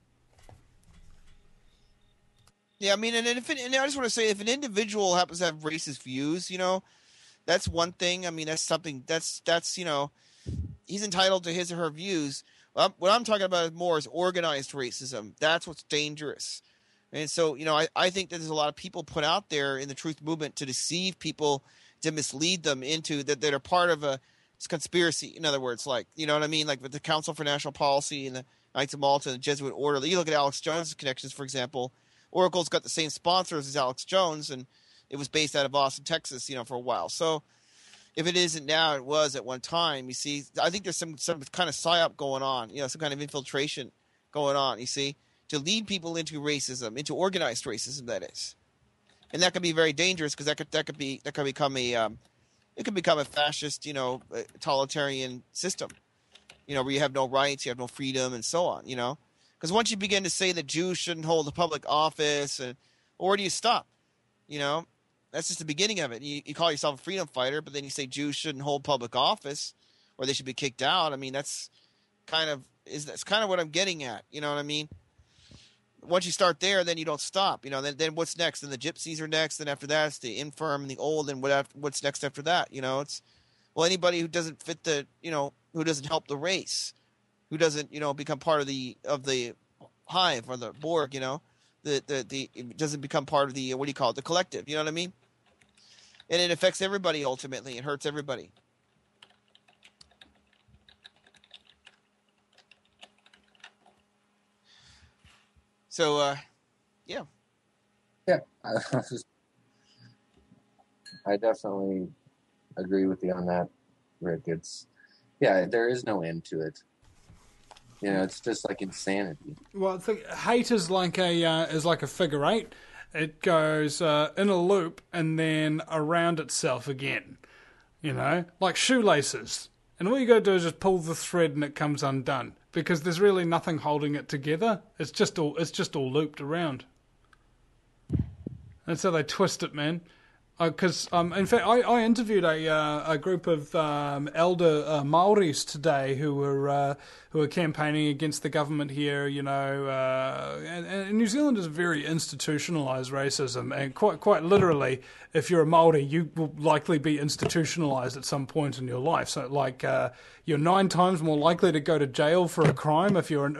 Yeah, and I just want to say, if an individual happens to have racist views, that's one thing. That's something that's he's entitled to his or her views. What I'm talking about more is organized racism. That's what's dangerous. And so, I think that there's a lot of people put out there in the truth movement to deceive people, to mislead them into that are part of a conspiracy. In other words, like, like with the Council for National Policy and the Knights of Malta and the Jesuit Order. You look at Alex Jones' connections, for example. Oracle's got the same sponsors as Alex Jones, and it was based out of Austin, Texas, for a while. So if it isn't now, it was at one time. You see, I think there's some kind of psyop going on, some kind of infiltration going on, you see, to lead people into racism, into organized racism, that is. And that can be very dangerous, because that could become a fascist, totalitarian system, where you have no rights, you have no freedom, and so on, Because once you begin to say that Jews shouldn't hold a public office, or where do you stop? That's just the beginning of it. You call yourself a freedom fighter, but then you say Jews shouldn't hold public office or they should be kicked out. I mean, that's kind of what I'm getting at. You know what I mean? Once you start there, then you don't stop. You know, then what's next? Then the gypsies are next. Then after that, it's the infirm and the old. And what's next after that? You know, it's anybody who doesn't fit who doesn't help the race, who doesn't become part of the hive or the Borg. You know, it doesn't become part of the the collective. You know what I mean? And it affects everybody ultimately. It hurts everybody. So, yeah. Yeah, I definitely agree with you on that, Rick. There is no end to it. You know, it's just like insanity. Well, I think hate is like a figure eight. It goes in a loop and then around itself again. You know, like shoelaces. And all you got to do is just pull the thread and it comes undone. Because there's really nothing holding it together. It's just all looped around. That's how they twist it, man. Because in fact, I interviewed a group of elder Maoris today who were campaigning against the government here. You know, and New Zealand is very institutionalised racism, and quite literally, if you're a Maori, you will likely be institutionalised at some point in your life. So, like, you're 9 times more likely to go to jail for a crime if you're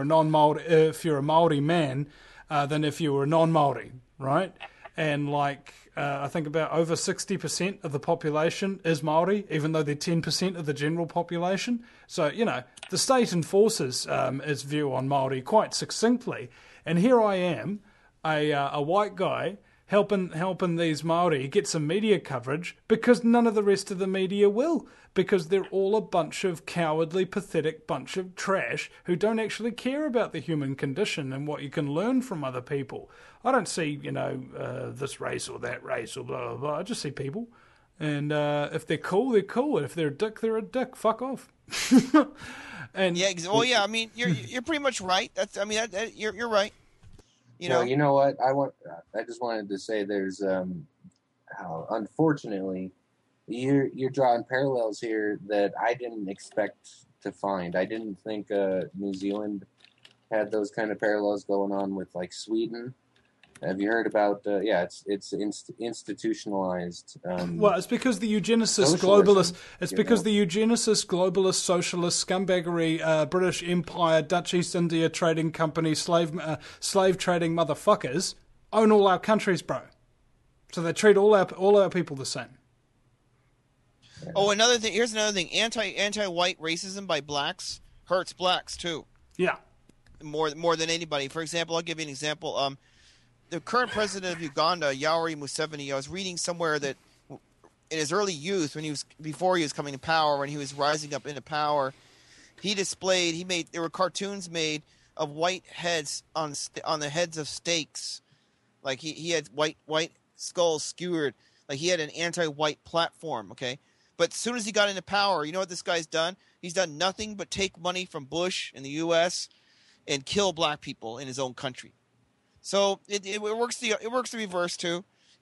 a Maori man than if you were a non-Maori, right? And like, I think about over 60% of the population is Maori, even though they're 10% of the general population. So, you know, the state enforces its view on Maori quite succinctly. And here I am, a white guy, helping these Maori get some media coverage because none of the rest of the media will. Because they're all a bunch of cowardly, pathetic bunch of trash who don't actually care about the human condition and what you can learn from other people. I don't see, this race or that race or blah, blah, blah. I just see people. And if they're cool, they're cool. And if they're a dick, they're a dick. Fuck off. And yeah, well, yeah. I mean, you're pretty much right. You're right. You know. Well, you know what? I just wanted to say there's how unfortunately you're drawing parallels here that I didn't expect to find. I didn't think New Zealand had those kind of parallels going on with like Sweden. Have you heard about? It's institutionalized. Well, it's because the eugenicist globalist. It's because the eugenicist globalist socialist scumbaggery, British Empire, Dutch East India Trading Company, slave trading motherfuckers own all our countries, bro. So they treat all our people the same. Oh, another thing. Here's another thing. Anti-white racism by blacks hurts blacks too. Yeah. More than anybody. For example, I'll give you an example. The current president of Uganda, Yoweri Museveni, I was reading somewhere that in his early youth, before he was coming to power, when he was rising up into power, there were cartoons made of white heads on the heads of stakes, like he had white skulls skewered, like he had an anti-white platform. Okay, but as soon as he got into power, you know what this guy's done? He's done nothing but take money from Bush in the U.S. and kill black people in his own country. So it works the reverse too.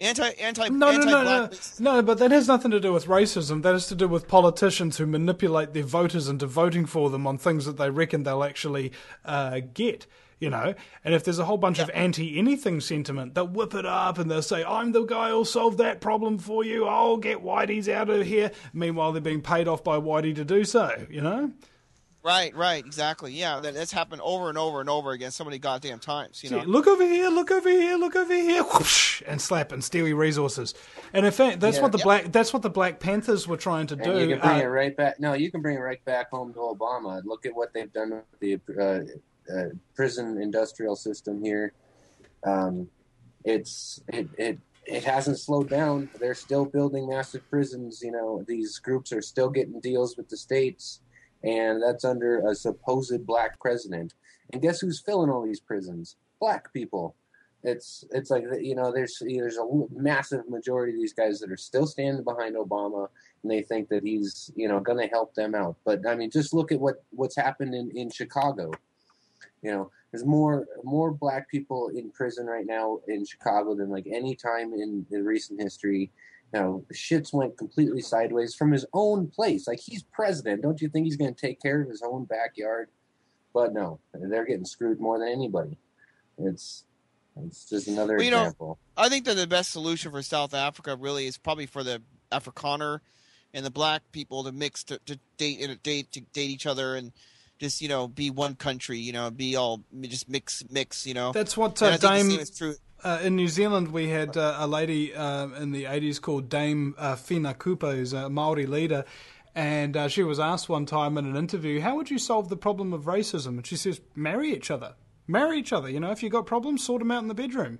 No, but that has nothing to do with racism. That has to do with politicians who manipulate their voters into voting for them on things that they reckon they'll actually get. You know, and if there's a whole bunch of anti-anything sentiment, they'll whip it up and they'll say, "I'm the guy who'll solve that problem for you. I'll get whiteys out of here." Meanwhile, they're being paid off by whitey to do so. You know. Right, exactly. Yeah, that's happened over and over and over again so many goddamn times. You know, look over here, look over here, whoosh, and slap and steal your resources. And in fact, that's what the Black Panthers were trying to do. You can bring it right back. No, you can bring it right back home to Obama. Look at what they've done with the prison industrial system here. It hasn't slowed down. They're still building massive prisons. You know, these groups are still getting deals with the states. And that's under a supposed black president. And guess who's filling all these prisons? Black people. It's like, you know, there's a massive majority of these guys that are still standing behind Obama, and they think that he's, you know, going to help them out. But I mean, just look at what's happened in Chicago. there's more black people in prison right now in Chicago than like any time in recent history. Shit's went completely sideways from his own place. Like, he's president. Don't you think he's going to take care of his own backyard? But no, they're getting screwed more than anybody. It's just another example. I think that the best solution for South Africa really is probably for the Afrikaner and the black people to mix to date each other and just be one country. Be all just mix. That's what Dame. In New Zealand, we had a lady in the 80s called Dame Whina Kupa, who's a Māori leader, and she was asked one time in an interview, how would you solve the problem of racism? And she says, marry each other. Marry each other. If you've got problems, sort them out in the bedroom.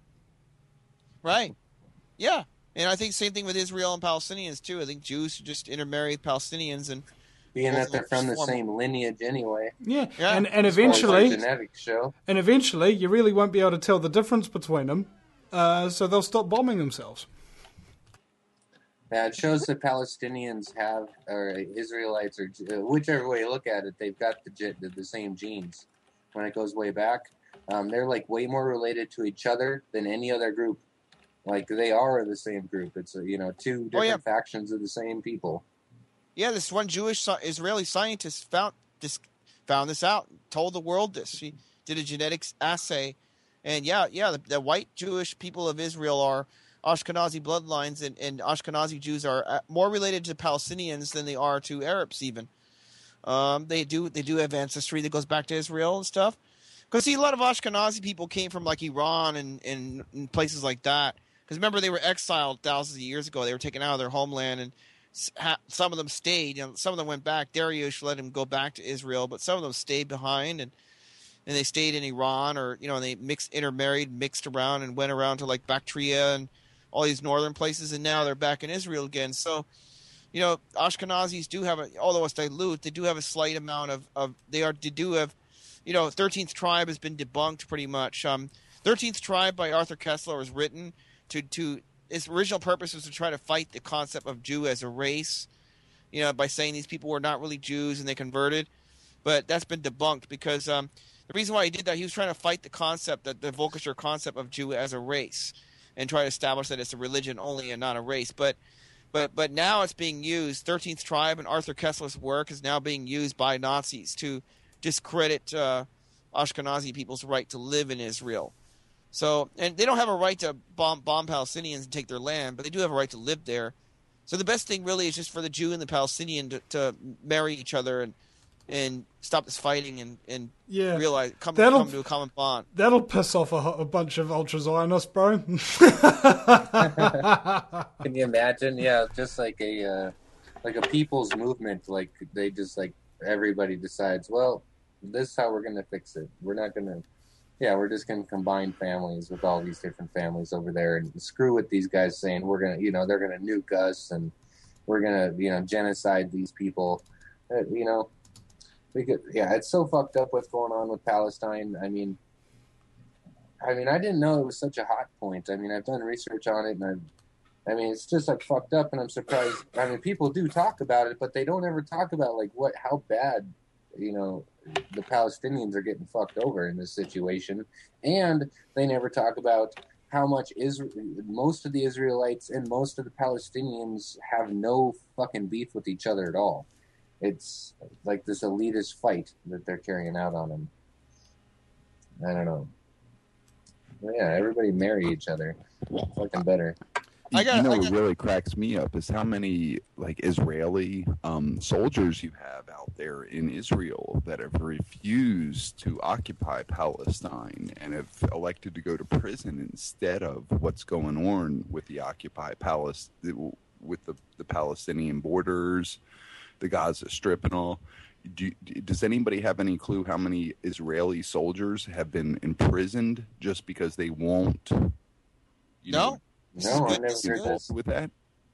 Right. Yeah. And I think same thing with Israel and Palestinians, too. I think Jews should just intermarry with Palestinians and... Being that they're from the same lineage anyway. Yeah. And eventually... genetics show. And eventually, you really won't be able to tell the difference between them, so they'll stop bombing themselves. Yeah, it shows that Palestinians have, or Israelites, or whichever way you look at it, they've got the same genes. When it goes way back, they're like way more related to each other than any other group. Like, they are the same group. It's two different factions of the same people. Yeah, this one Jewish Israeli scientist found this out, told the world this. She did a genetics assay, and the white Jewish people of Israel are Ashkenazi bloodlines, and Ashkenazi Jews are more related to Palestinians than they are to Arabs even. They do have ancestry that goes back to Israel and stuff. Because a lot of Ashkenazi people came from like Iran and places like that. Because remember, they were exiled thousands of years ago. They were taken out of their homeland, and some of them stayed. Some of them went back. Darius let them go back to Israel, but some of them stayed behind, and they stayed in Iran, or they intermarried, mixed around, and went around to like Bactria and all these northern places, and now they're back in Israel again. So, Ashkenazis do have although it's dilute, they do have a slight amount of they do have, 13th Tribe has been debunked pretty much. 13th Tribe by Arthur Koestler was written to its original purpose was to try to fight the concept of Jew as a race, by saying these people were not really Jews and they converted. But that's been debunked because the reason why he did that, he was trying to fight the concept, the Volkischer concept of Jew as a race, and try to establish that it's a religion only and not a race. But now it's being used. 13th Tribe and Arthur Koestler's work is now being used by Nazis to discredit Ashkenazi people's right to live in Israel. So, and they don't have a right to bomb Palestinians and take their land, but they do have a right to live there. So the best thing really is just for the Jew and the Palestinian to marry each other and stop this fighting and realize come to a common bond. That'll piss off a bunch of ultra-Zionists, bro. Can you imagine? Yeah, just like a people's movement. Like, they just, like, everybody decides, well, this is how we're going to fix it. We're not going to... Yeah, we're just going to combine families with all these different families over there and screw with these guys saying we're going to, they're going to nuke us and we're going to, genocide these people. It's so fucked up what's going on with Palestine. I mean, I didn't know it was such a hot point. I've done research on it, and it's just like fucked up, and I'm surprised. People do talk about it, but they don't ever talk about like how bad, the Palestinians are getting fucked over in this situation, and they never talk about how much most of the Israelites and most of the Palestinians have no fucking beef with each other at all. It's like this elitist fight that they're carrying out on them. I don't know. Yeah, everybody marry each other. Fucking better. What really cracks me up is how many like Israeli soldiers you have out there in Israel that have refused to occupy Palestine and have elected to go to prison instead of what's going on with the with the Palestinian borders, the Gaza Strip, and all. Does anybody have any clue how many Israeli soldiers have been imprisoned just because they won't? No, I never heard this. With that?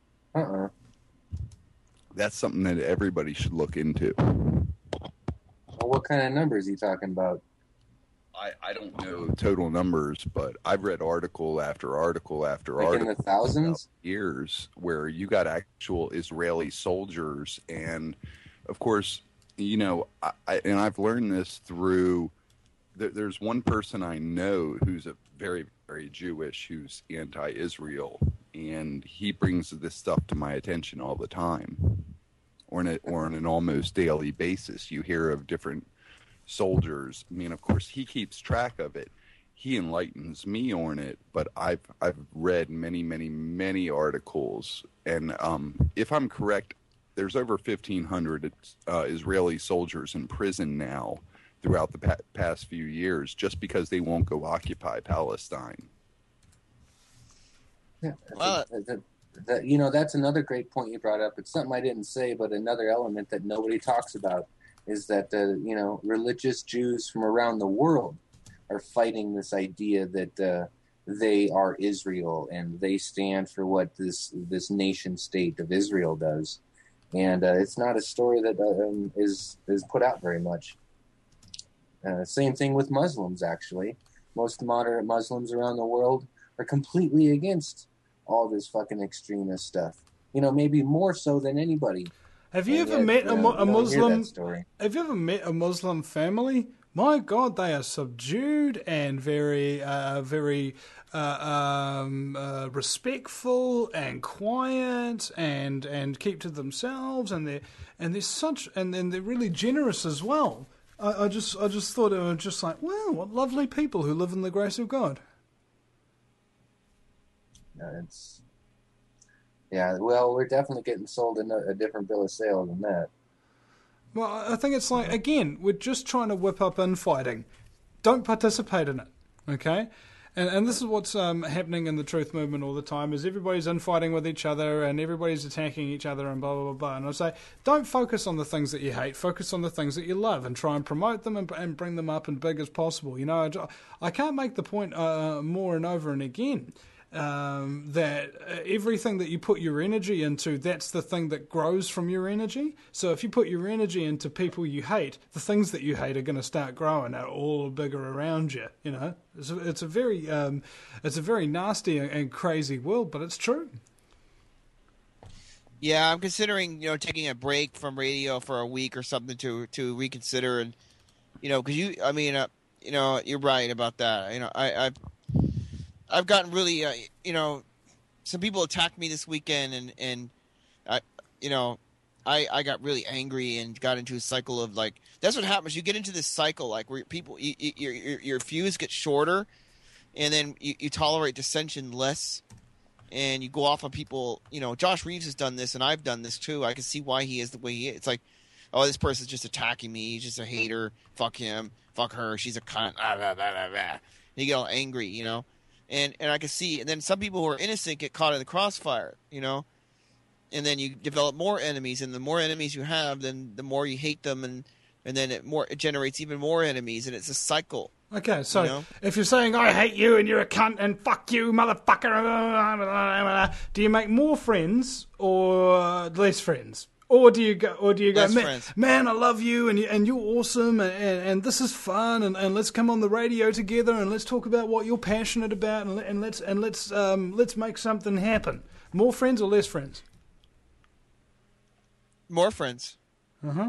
That's something that everybody should look into. Well, what kind of numbers are you talking about? I don't know total numbers, but I've read article after article after article. In the thousands? Years where you got actual Israeli soldiers, and of course, I've learned this through there's one person I know who's a very, very Jewish, who's anti-Israel, and he brings this stuff to my attention all the time, or on an almost daily basis. You hear of different soldiers. I mean, of course, he keeps track of it. He enlightens me on it, but I've read many, many, many articles, and if I'm correct, there's over 1,500 Israeli soldiers in prison now throughout the past few years just because they won't go occupy Palestine. Yeah, that's another great point you brought up. It's something I didn't say, but another element that nobody talks about is that religious Jews from around the world are fighting this idea that they are Israel and they stand for what this nation state of Israel does. And it's not a story that is put out very much. Same thing with Muslims, actually. Most moderate Muslims around the world are completely against all this fucking extremist stuff. Maybe more so than anybody. Have you ever met a Muslim? Have you ever met a Muslim family? My God, they are subdued and very, very respectful and quiet and keep to themselves, and they're really generous as well. I just thought it was just like, wow, what lovely people who live in the grace of God. Well, we're definitely getting sold a different bill of sale than that. Well, I think it's like, again, we're just trying to whip up infighting. Don't participate in it, okay? And this is what's happening in the truth movement all the time, is everybody's infighting with each other and everybody's attacking each other and blah, blah, blah, blah. And I say, don't focus on the things that you hate. Focus on the things that you love and try and promote them and bring them up as big as possible. I can't make the point more and over and again that everything that you put your energy into, that's the thing that grows from your energy. So if you put your energy into people you hate, the things that you hate are going to start growing out all bigger around you. It's a very nasty and crazy world, but it's true. Yeah, I'm considering taking a break from radio for a week or something to reconsider, and because you're right about that. I've gotten really, some people attacked me this weekend, and I got really angry and got into a cycle of like, that's what happens. You get into this cycle like where people, your fuse gets shorter, and then you tolerate dissension less, and you go off on people. Josh Reeves has done this, and I've done this too. I can see why he is the way he is. It's like, oh, this person's just attacking me. He's just a hater. Fuck him. Fuck her. She's a cunt. Blah, blah, blah, blah, blah. And you get all angry, And I can see, and then some people who are innocent get caught in the crossfire, and then you develop more enemies, and the more enemies you have, then the more you hate them, and then it generates even more enemies, and it's a cycle. Okay, so if you're saying I hate you and you're a cunt and fuck you, motherfucker, do you make more friends or less friends? Or do you go, man, I love you and you're awesome and this is fun and let's come on the radio together and let's talk about what you're passionate about and let's make something happen. More friends or less friends? More friends. Uh-huh.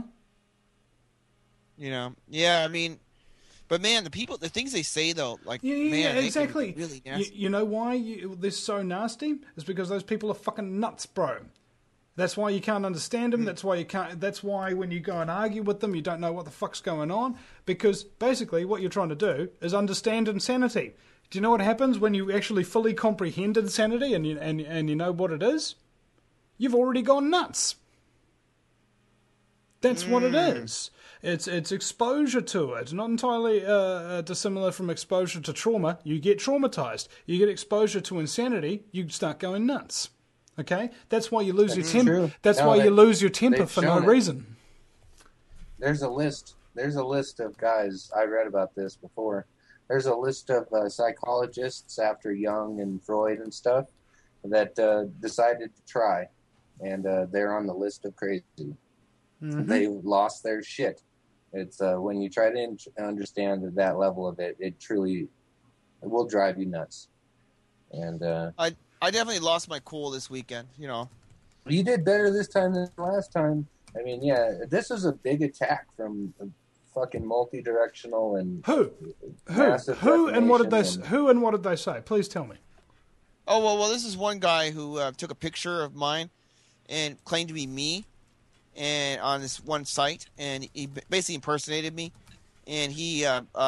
Yeah, I mean, but man, the things they say though, like, man, exactly. Really nasty. You know why they're so nasty? It's because those people are fucking nuts, bro. That's why you can't understand them. That's why when you go and argue with them, you don't know what the fuck's going on. Because basically what you're trying to do is understand insanity. Do you know what happens when you actually fully comprehend insanity and you know what it is? You've already gone nuts. That's what it is. It's exposure to it. Not entirely dissimilar from exposure to trauma. You get traumatized. You get exposure to insanity, you start going nuts. Okay, that's why you lose your temper. That's why you lose your temper for no reason. There's a list. There's a list of guys. I read about this before. There's a list of psychologists after Jung and Freud and stuff that decided to try, and they're on the list of crazy. Mm-hmm. They lost their shit. It's when you try to understand that level of it, it will drive you nuts. And I definitely lost my cool this weekend, You did better this time than last time. I mean, yeah, this was a big attack from fucking multi-directional and Who massive and what did they defamation who and what did they say? Please tell me. Oh well, this is one guy who took a picture of mine and claimed to be me, and on this one site, and he basically impersonated me, and he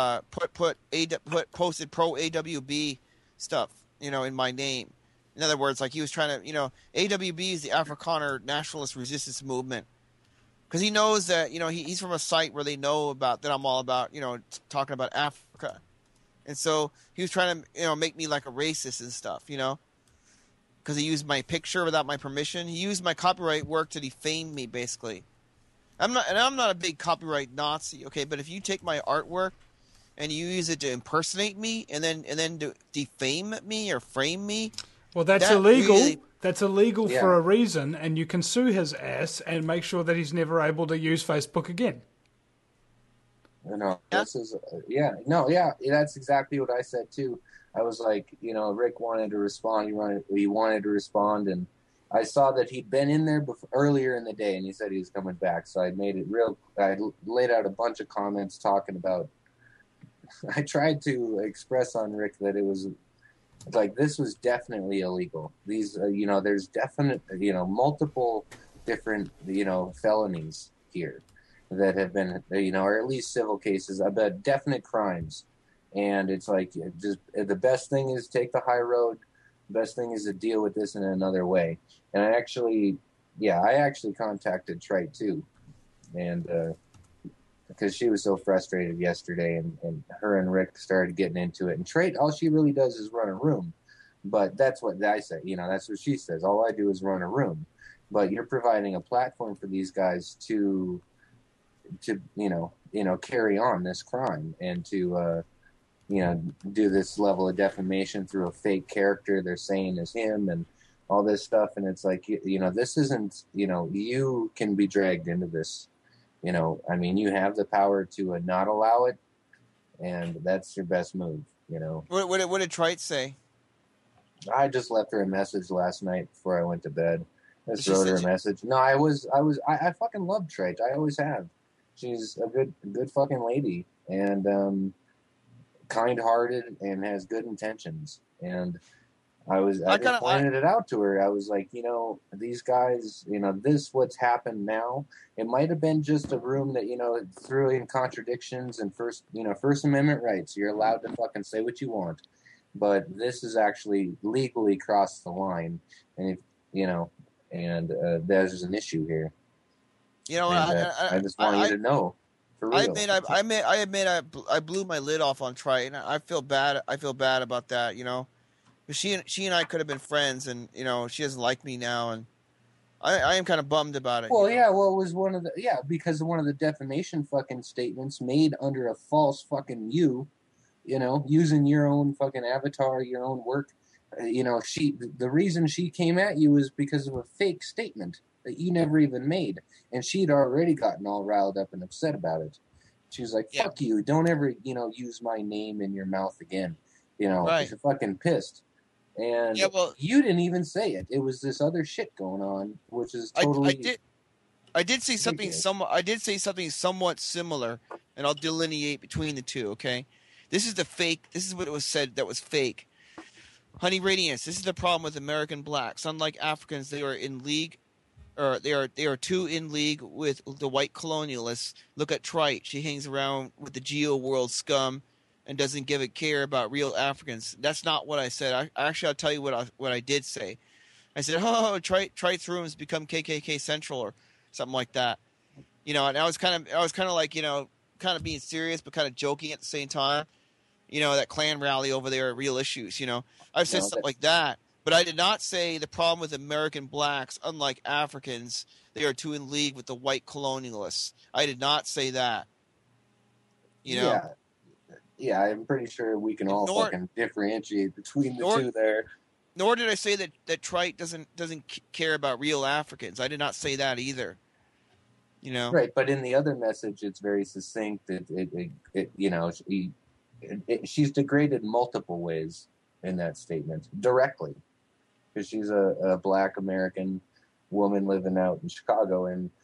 posted pro AWB stuff, in my name. In other words, like he was trying to, AWB is the Afrikaner Nationalist Resistance Movement, because he knows that, he's from a site where they know about that I'm all about, talking about Africa. And so he was trying to, make me like a racist and stuff, because he used my picture without my permission. He used my copyright work to defame me, basically. I'm not a big copyright Nazi, okay? But if you take my artwork and you use it to impersonate me and then to defame me or frame me, well, that's illegal. Really, that's illegal Yeah. for a reason, and you can sue his ass and make sure that he's never able to use Facebook again. This is that's exactly what I said too. I was like, Rick wanted to respond. He wanted to respond, and I saw that he'd been in there earlier in the day, and he said he was coming back. So I made it real. I laid out a bunch of comments talking about. I tried to express on Rick that it was like this was definitely illegal. These, there's definite, multiple different, felonies here that have been, or at least civil cases about definite crimes. And it's like, just the best thing is take the high road. The best thing is to deal with this in another way. And I actually contacted Trite too. And, because she was so frustrated yesterday, and her and Rick started getting into it. And Trite, all she really does is run a room. But that's what I say. That's what she says. All I do is run a room. But you're providing a platform for these guys to carry on this crime and to, do this level of defamation through a fake character they're saying is him and all this stuff. And it's like, this isn't, you can be dragged into this. You have the power to not allow it, and that's your best move. What did Trite say? I just left her a message last night before I went to bed. I just wrote her a message. No, I fucking love Trite. I always have. She's a good fucking lady, and kind-hearted, and has good intentions. And I just pointed it out to her. I was like, these guys, this what's happened now. It might have been just a room that, threw in contradictions and First Amendment rights. You're allowed to fucking say what you want. But this is actually legally crossed the line. And, there's an issue here. I just want you to know. For real. I admit I blew my lid off on Trite, and I feel bad. I feel bad about that, She and I could have been friends, and she doesn't like me now, and I am kind of bummed about it. Well, it was because of one of the defamation fucking statements made under a false fucking using your own fucking avatar, your own work. The reason she came at you is because of a fake statement that you never even made, and she'd already gotten all riled up and upset about it. She was like, "Fuck you! Don't ever use my name in your mouth again." Right. She's fucking pissed. And you didn't even say it. It was this other shit going on, which is totally. I did say something. I did say something somewhat similar, and I'll delineate between the two. Okay, this is the fake. This is what it was said that was fake. Honey Radiance. This is the problem with American blacks. Unlike Africans, they are in league, or they are too in league with the white colonialists. Look at Trite. She hangs around with the Geo World scum and doesn't give a care about real Africans. That's not what I said. I'll tell you what I did say. I said, Trite's rooms become KKK Central or something like that. And I was kind of like, kind of being serious but kind of joking at the same time. That Klan rally over there at Real Issues. I've said stuff like that, but I did not say the problem with American blacks, unlike Africans, they are too in league with the white colonialists. I did not say that. Yeah, I'm pretty sure we can all fucking differentiate between the two there. Nor did I say that Trite doesn't care about real Africans. I did not say that either. Right, but in the other message, it's very succinct. She's degraded multiple ways in that statement directly, because she's a black American woman living out in Chicago, and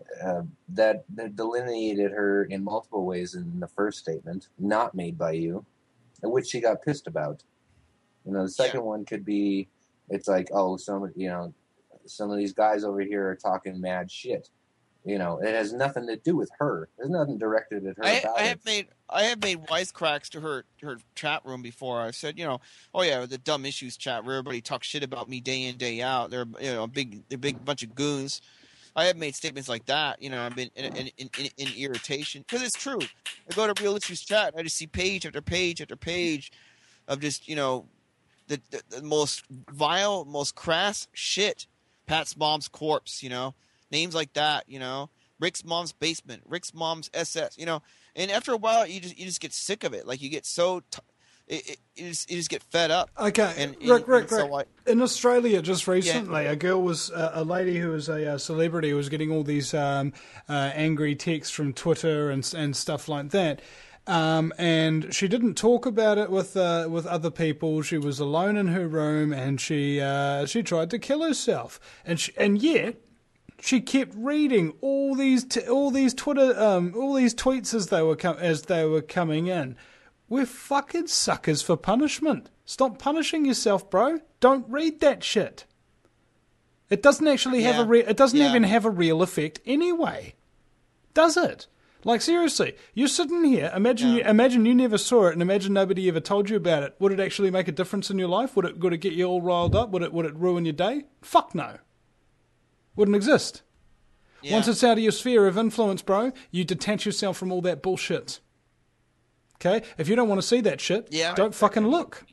that delineated her in multiple ways in the first statement, not made by you, which she got pissed about. The second one could be, it's like, oh, some of these guys over here are talking mad shit. It has nothing to do with her. There's nothing directed at her. I have made wisecracks to her chat room before. I said, oh yeah, the dumb issues chat where everybody talks shit about me day in, day out. They're a big bunch of goons. I have made statements like that. I've been in irritation because it's true. I go to Real Issues chat, and I just see page after page after page of just the most vile, most crass shit. Pat's mom's corpse, names like that, Rick's mom's basement, Rick's mom's SS, and after a while you just get sick of it. Like you get so you just get fed up. Okay, Rick. So in Australia, just recently, a girl was a lady who was a celebrity was getting all these angry texts from Twitter and stuff like that. And she didn't talk about it with other people. She was alone in her room, and she tried to kill herself. And yet she kept reading all these Twitter all these tweets as they were coming in. We're fucking suckers for punishment. Stop punishing yourself, bro. Don't read that shit. It doesn't actually have it doesn't even have a real effect anyway, does it? Like, seriously, you're sitting here, imagine you never saw it, and imagine nobody ever told you about it. Would it actually make a difference in your life? Would it get you all riled up? Would it ruin your day? Fuck no. Wouldn't exist. Yeah. Once it's out of your sphere of influence, bro, you detach yourself from all that bullshit. Okay? If you don't want to see that shit, don't fucking look.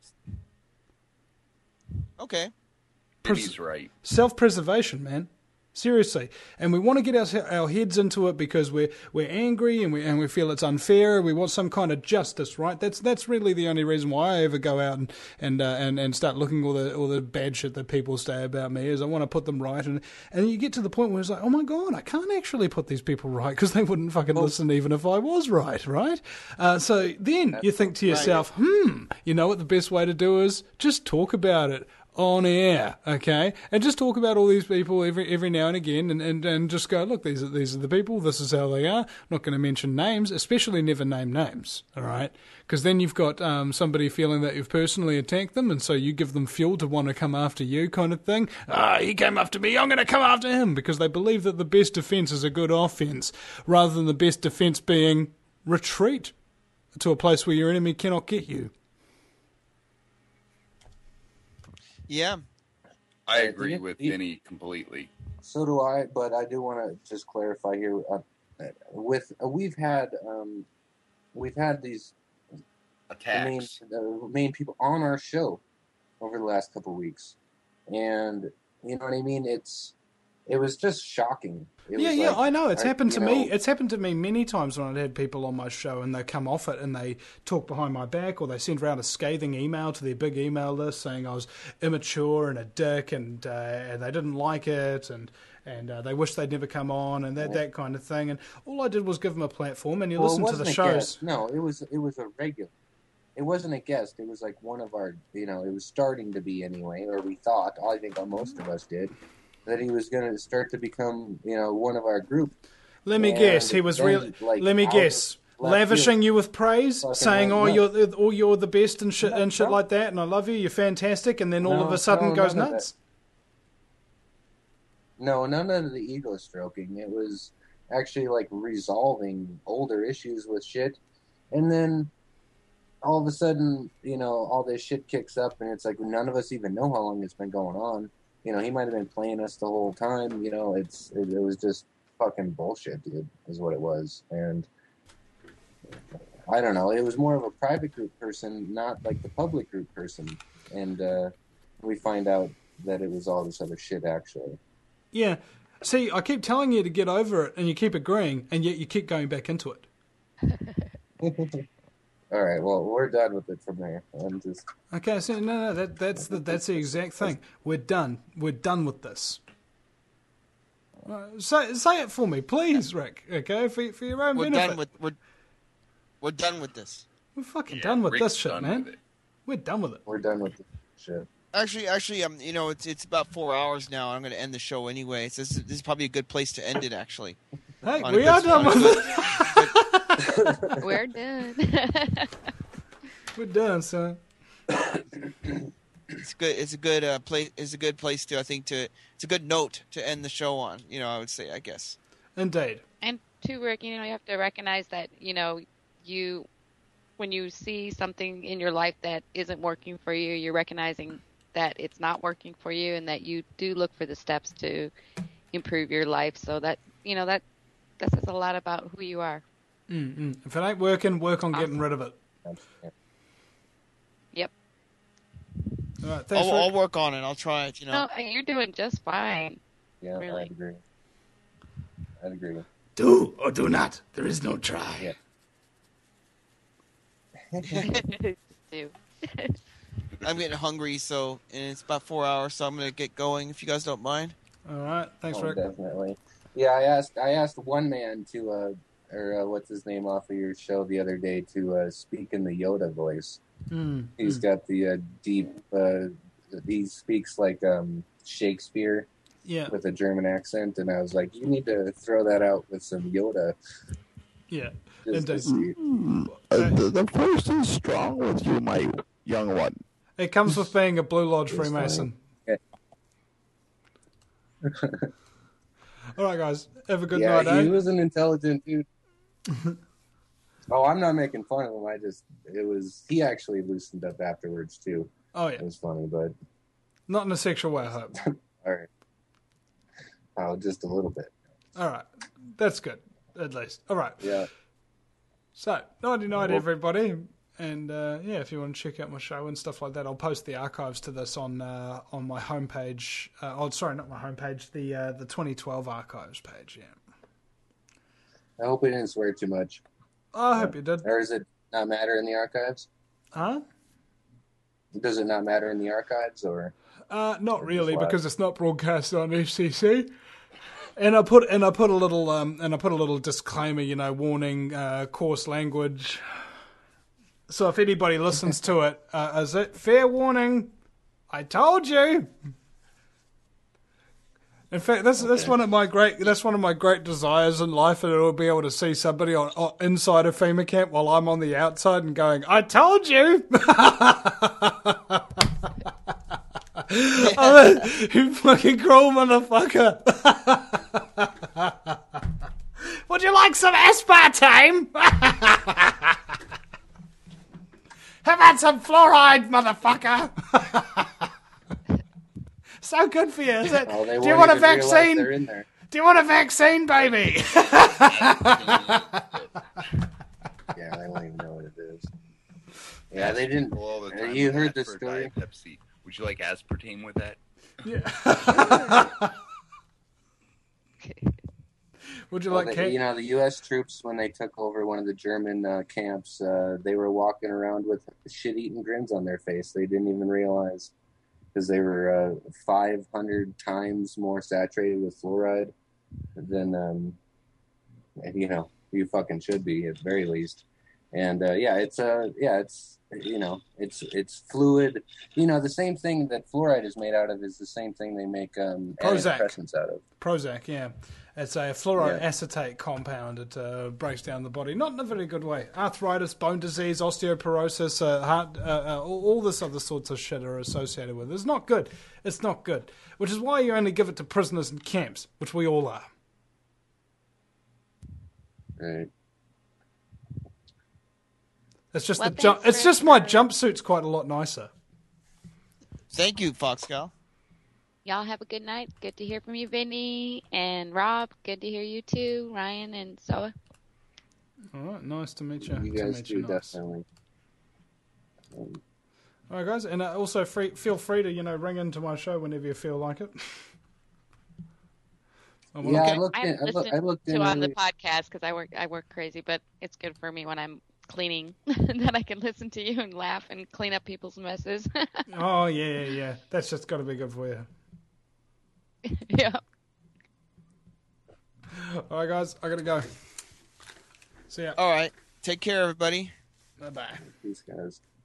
Okay. He's right. Self-preservation, man. Seriously, and we want to get our heads into it because we're angry and we feel it's unfair. We want some kind of justice, right? That's really the only reason why I ever go out and start looking all the bad shit that people say about me is I want to put them right. And you get to the point where it's like, oh my god, I can't actually put these people right because they wouldn't fucking listen even if I was right? So then you think to yourself, you know what the best way to do is? Just talk about it on air, okay, and just talk about all these people every now and again, and just go, look, these are the people. This is how they are. I'm not going to mention names, especially never name names. All right, because then you've got somebody feeling that you've personally attacked them, and so you give them fuel to want to come after you, kind of thing. He came after me. I'm going to come after him because they believe that the best defense is a good offense, rather than the best defense being retreat to a place where your enemy cannot get you. Yeah. I agree with Vinny completely. So do I, but I do want to just clarify here. We've had these attacks, main people on our show over the last couple of weeks, and you know what I mean. It was just shocking. I know. It's happened to me. It's happened to me many times when I've had people on my show and they come off it and they talk behind my back or they send around a scathing email to their big email list saying I was immature and a dick and they didn't like it and they wish they'd never come on and that kind of thing. And all I did was give them a platform and you listen to the shows. No, it was a regular. It wasn't a guest. It was like one of our, it was starting to be anyway, or we thought. I think most of us did. That he was going to start to become, one of our group. Let me guess, he was really. Let me guess, lavishing you with praise, saying, you're the best and shit like that, and I love you, you're fantastic, and then all of a sudden goes nuts. No, none of the ego stroking. It was actually like resolving older issues with shit, and then all of a sudden, all this shit kicks up, and it's like none of us even know how long it's been going on. He might have been playing us the whole time. It was just fucking bullshit, dude, is what it was. And I don't know. It was more of a private group person, not like the public group person. And we find out that it was all this other shit, actually. Yeah. See, I keep telling you to get over it, and you keep agreeing, and yet you keep going back into it. All right, well, we're done with it from there. Okay, so no, that's the exact thing. We're done. We're done with this. Say it for me, please, Rick. Okay, for your own benefit. We're done with this. We're fucking done with Rick's this shit, man. We're done with it. We're done with this shit. Actually, you know, it's about 4 hours now. I'm going to end the show anyway. So this is probably a good place to end it. Actually, Hey, On a we good- are done on a with good- it. We're done. We're done, son. It's good. It's a good place. It's a good place to. I think to. It's a good note to end the show on. You know, I would say. I guess. Indeed. And too, Rick, you know, you have to recognize that, you know, when you see something in your life that isn't working for you, you're recognizing that it's not working for you, and that you do look for the steps to improve your life. So that, you know, that says a lot about who you are. If it ain't working, work on getting rid of it. Yep. All right, thanks, I'll Rick. work on it. I'll try it. You know. No, you're doing just fine. Yeah, Really? I'd agree. Do or do not. There is no try. Yeah. Do. I'm getting hungry, and it's about 4 hours, so I'm going to get going. If you guys don't mind. All right, thanks, Oh, Rick. definitely. Yeah, I asked one man to, what's his name off of your show the other day to speak in the Yoda voice. He's got the deep. He speaks like Shakespeare Yeah, with a German accent, and I was like, you need to throw that out with some Yoda. yeah. Just to Indeed. see. The force is strong with you, my young one. It comes with being a Blue Lodge It's Freemason. Yeah. All right, guys. Have a good Yeah, night, he eh? was an intelligent dude. Oh, I'm not making fun of him. He actually loosened up afterwards too. Oh, It yeah. was funny, but Not in a sexual way, I hope. all right. Oh, just a little bit. All right. That's good, at least. All right. Yeah. So, nighty-night, everybody. And, if you want to check out my show and stuff like that, I'll post the archives to this on my homepage. Sorry, not my homepage, the 2012 archives page, yeah. I hope we didn't swear too much. I hope you did. Or does it not matter in the archives? Huh? Does it not matter in the archives, or? Not really, Why? because it's not broadcast on FCC. And I put a little disclaimer, you know, warning, coarse language. So if anybody listens to it, is it fair warning? I told you. In fact, that's one of my great desires in life, and it'll be able to see somebody on inside a FEMA camp while I'm on the outside and going, "I told you." You fucking cruel motherfucker. Would you like some aspartame? How about some fluoride, motherfucker? So good for you, is it? Oh, they Do you won't want a even realize vaccine? they're in there. Do you want a vaccine, baby? Yeah, they won't even know what it is. Yeah, they didn't. All the time You with heard that the for story? Diet Pepsi. Would you like aspartame with that? Would you Well, like the, cake? the U.S. troops, when they took over one of the German camps, they were walking around with shit-eating grins on their face. They didn't even realize, because they were 500 times more saturated with fluoride than you fucking should be, at the very least. And it's fluid. The same thing that fluoride is made out of is the same thing they make antidepressants out of. Prozac, yeah. It's a fluoroacetate compound. It breaks down the body, not in a very good way. Arthritis, bone disease, osteoporosis, heart, all this other sorts of shit are associated with it. It's not good. It's not good. Which is why you only give it to prisoners in camps, which we all are. Right. It's just Well, the jump. thanks, It's just Rick. my jumpsuit's quite a lot nicer. Thank you, Foxcal. Y'all have a good night. Good to hear from you, Vinny and Rob. Good to hear you too, Ryan and Soa. All right, nice to meet you. You To guys meet do, you, nice. definitely. All right, guys, and also feel free to ring into my show whenever you feel like it. Yeah, I looked I in. haven't listened I looked in. to on the early- podcast because I work crazy, but it's good for me when I'm cleaning that I can listen to you and laugh and clean up people's messes. Oh yeah. That's just got to be good for you. Yeah. All right, guys, I gotta go. See ya. All right. Take care, everybody. Bye bye. These guys.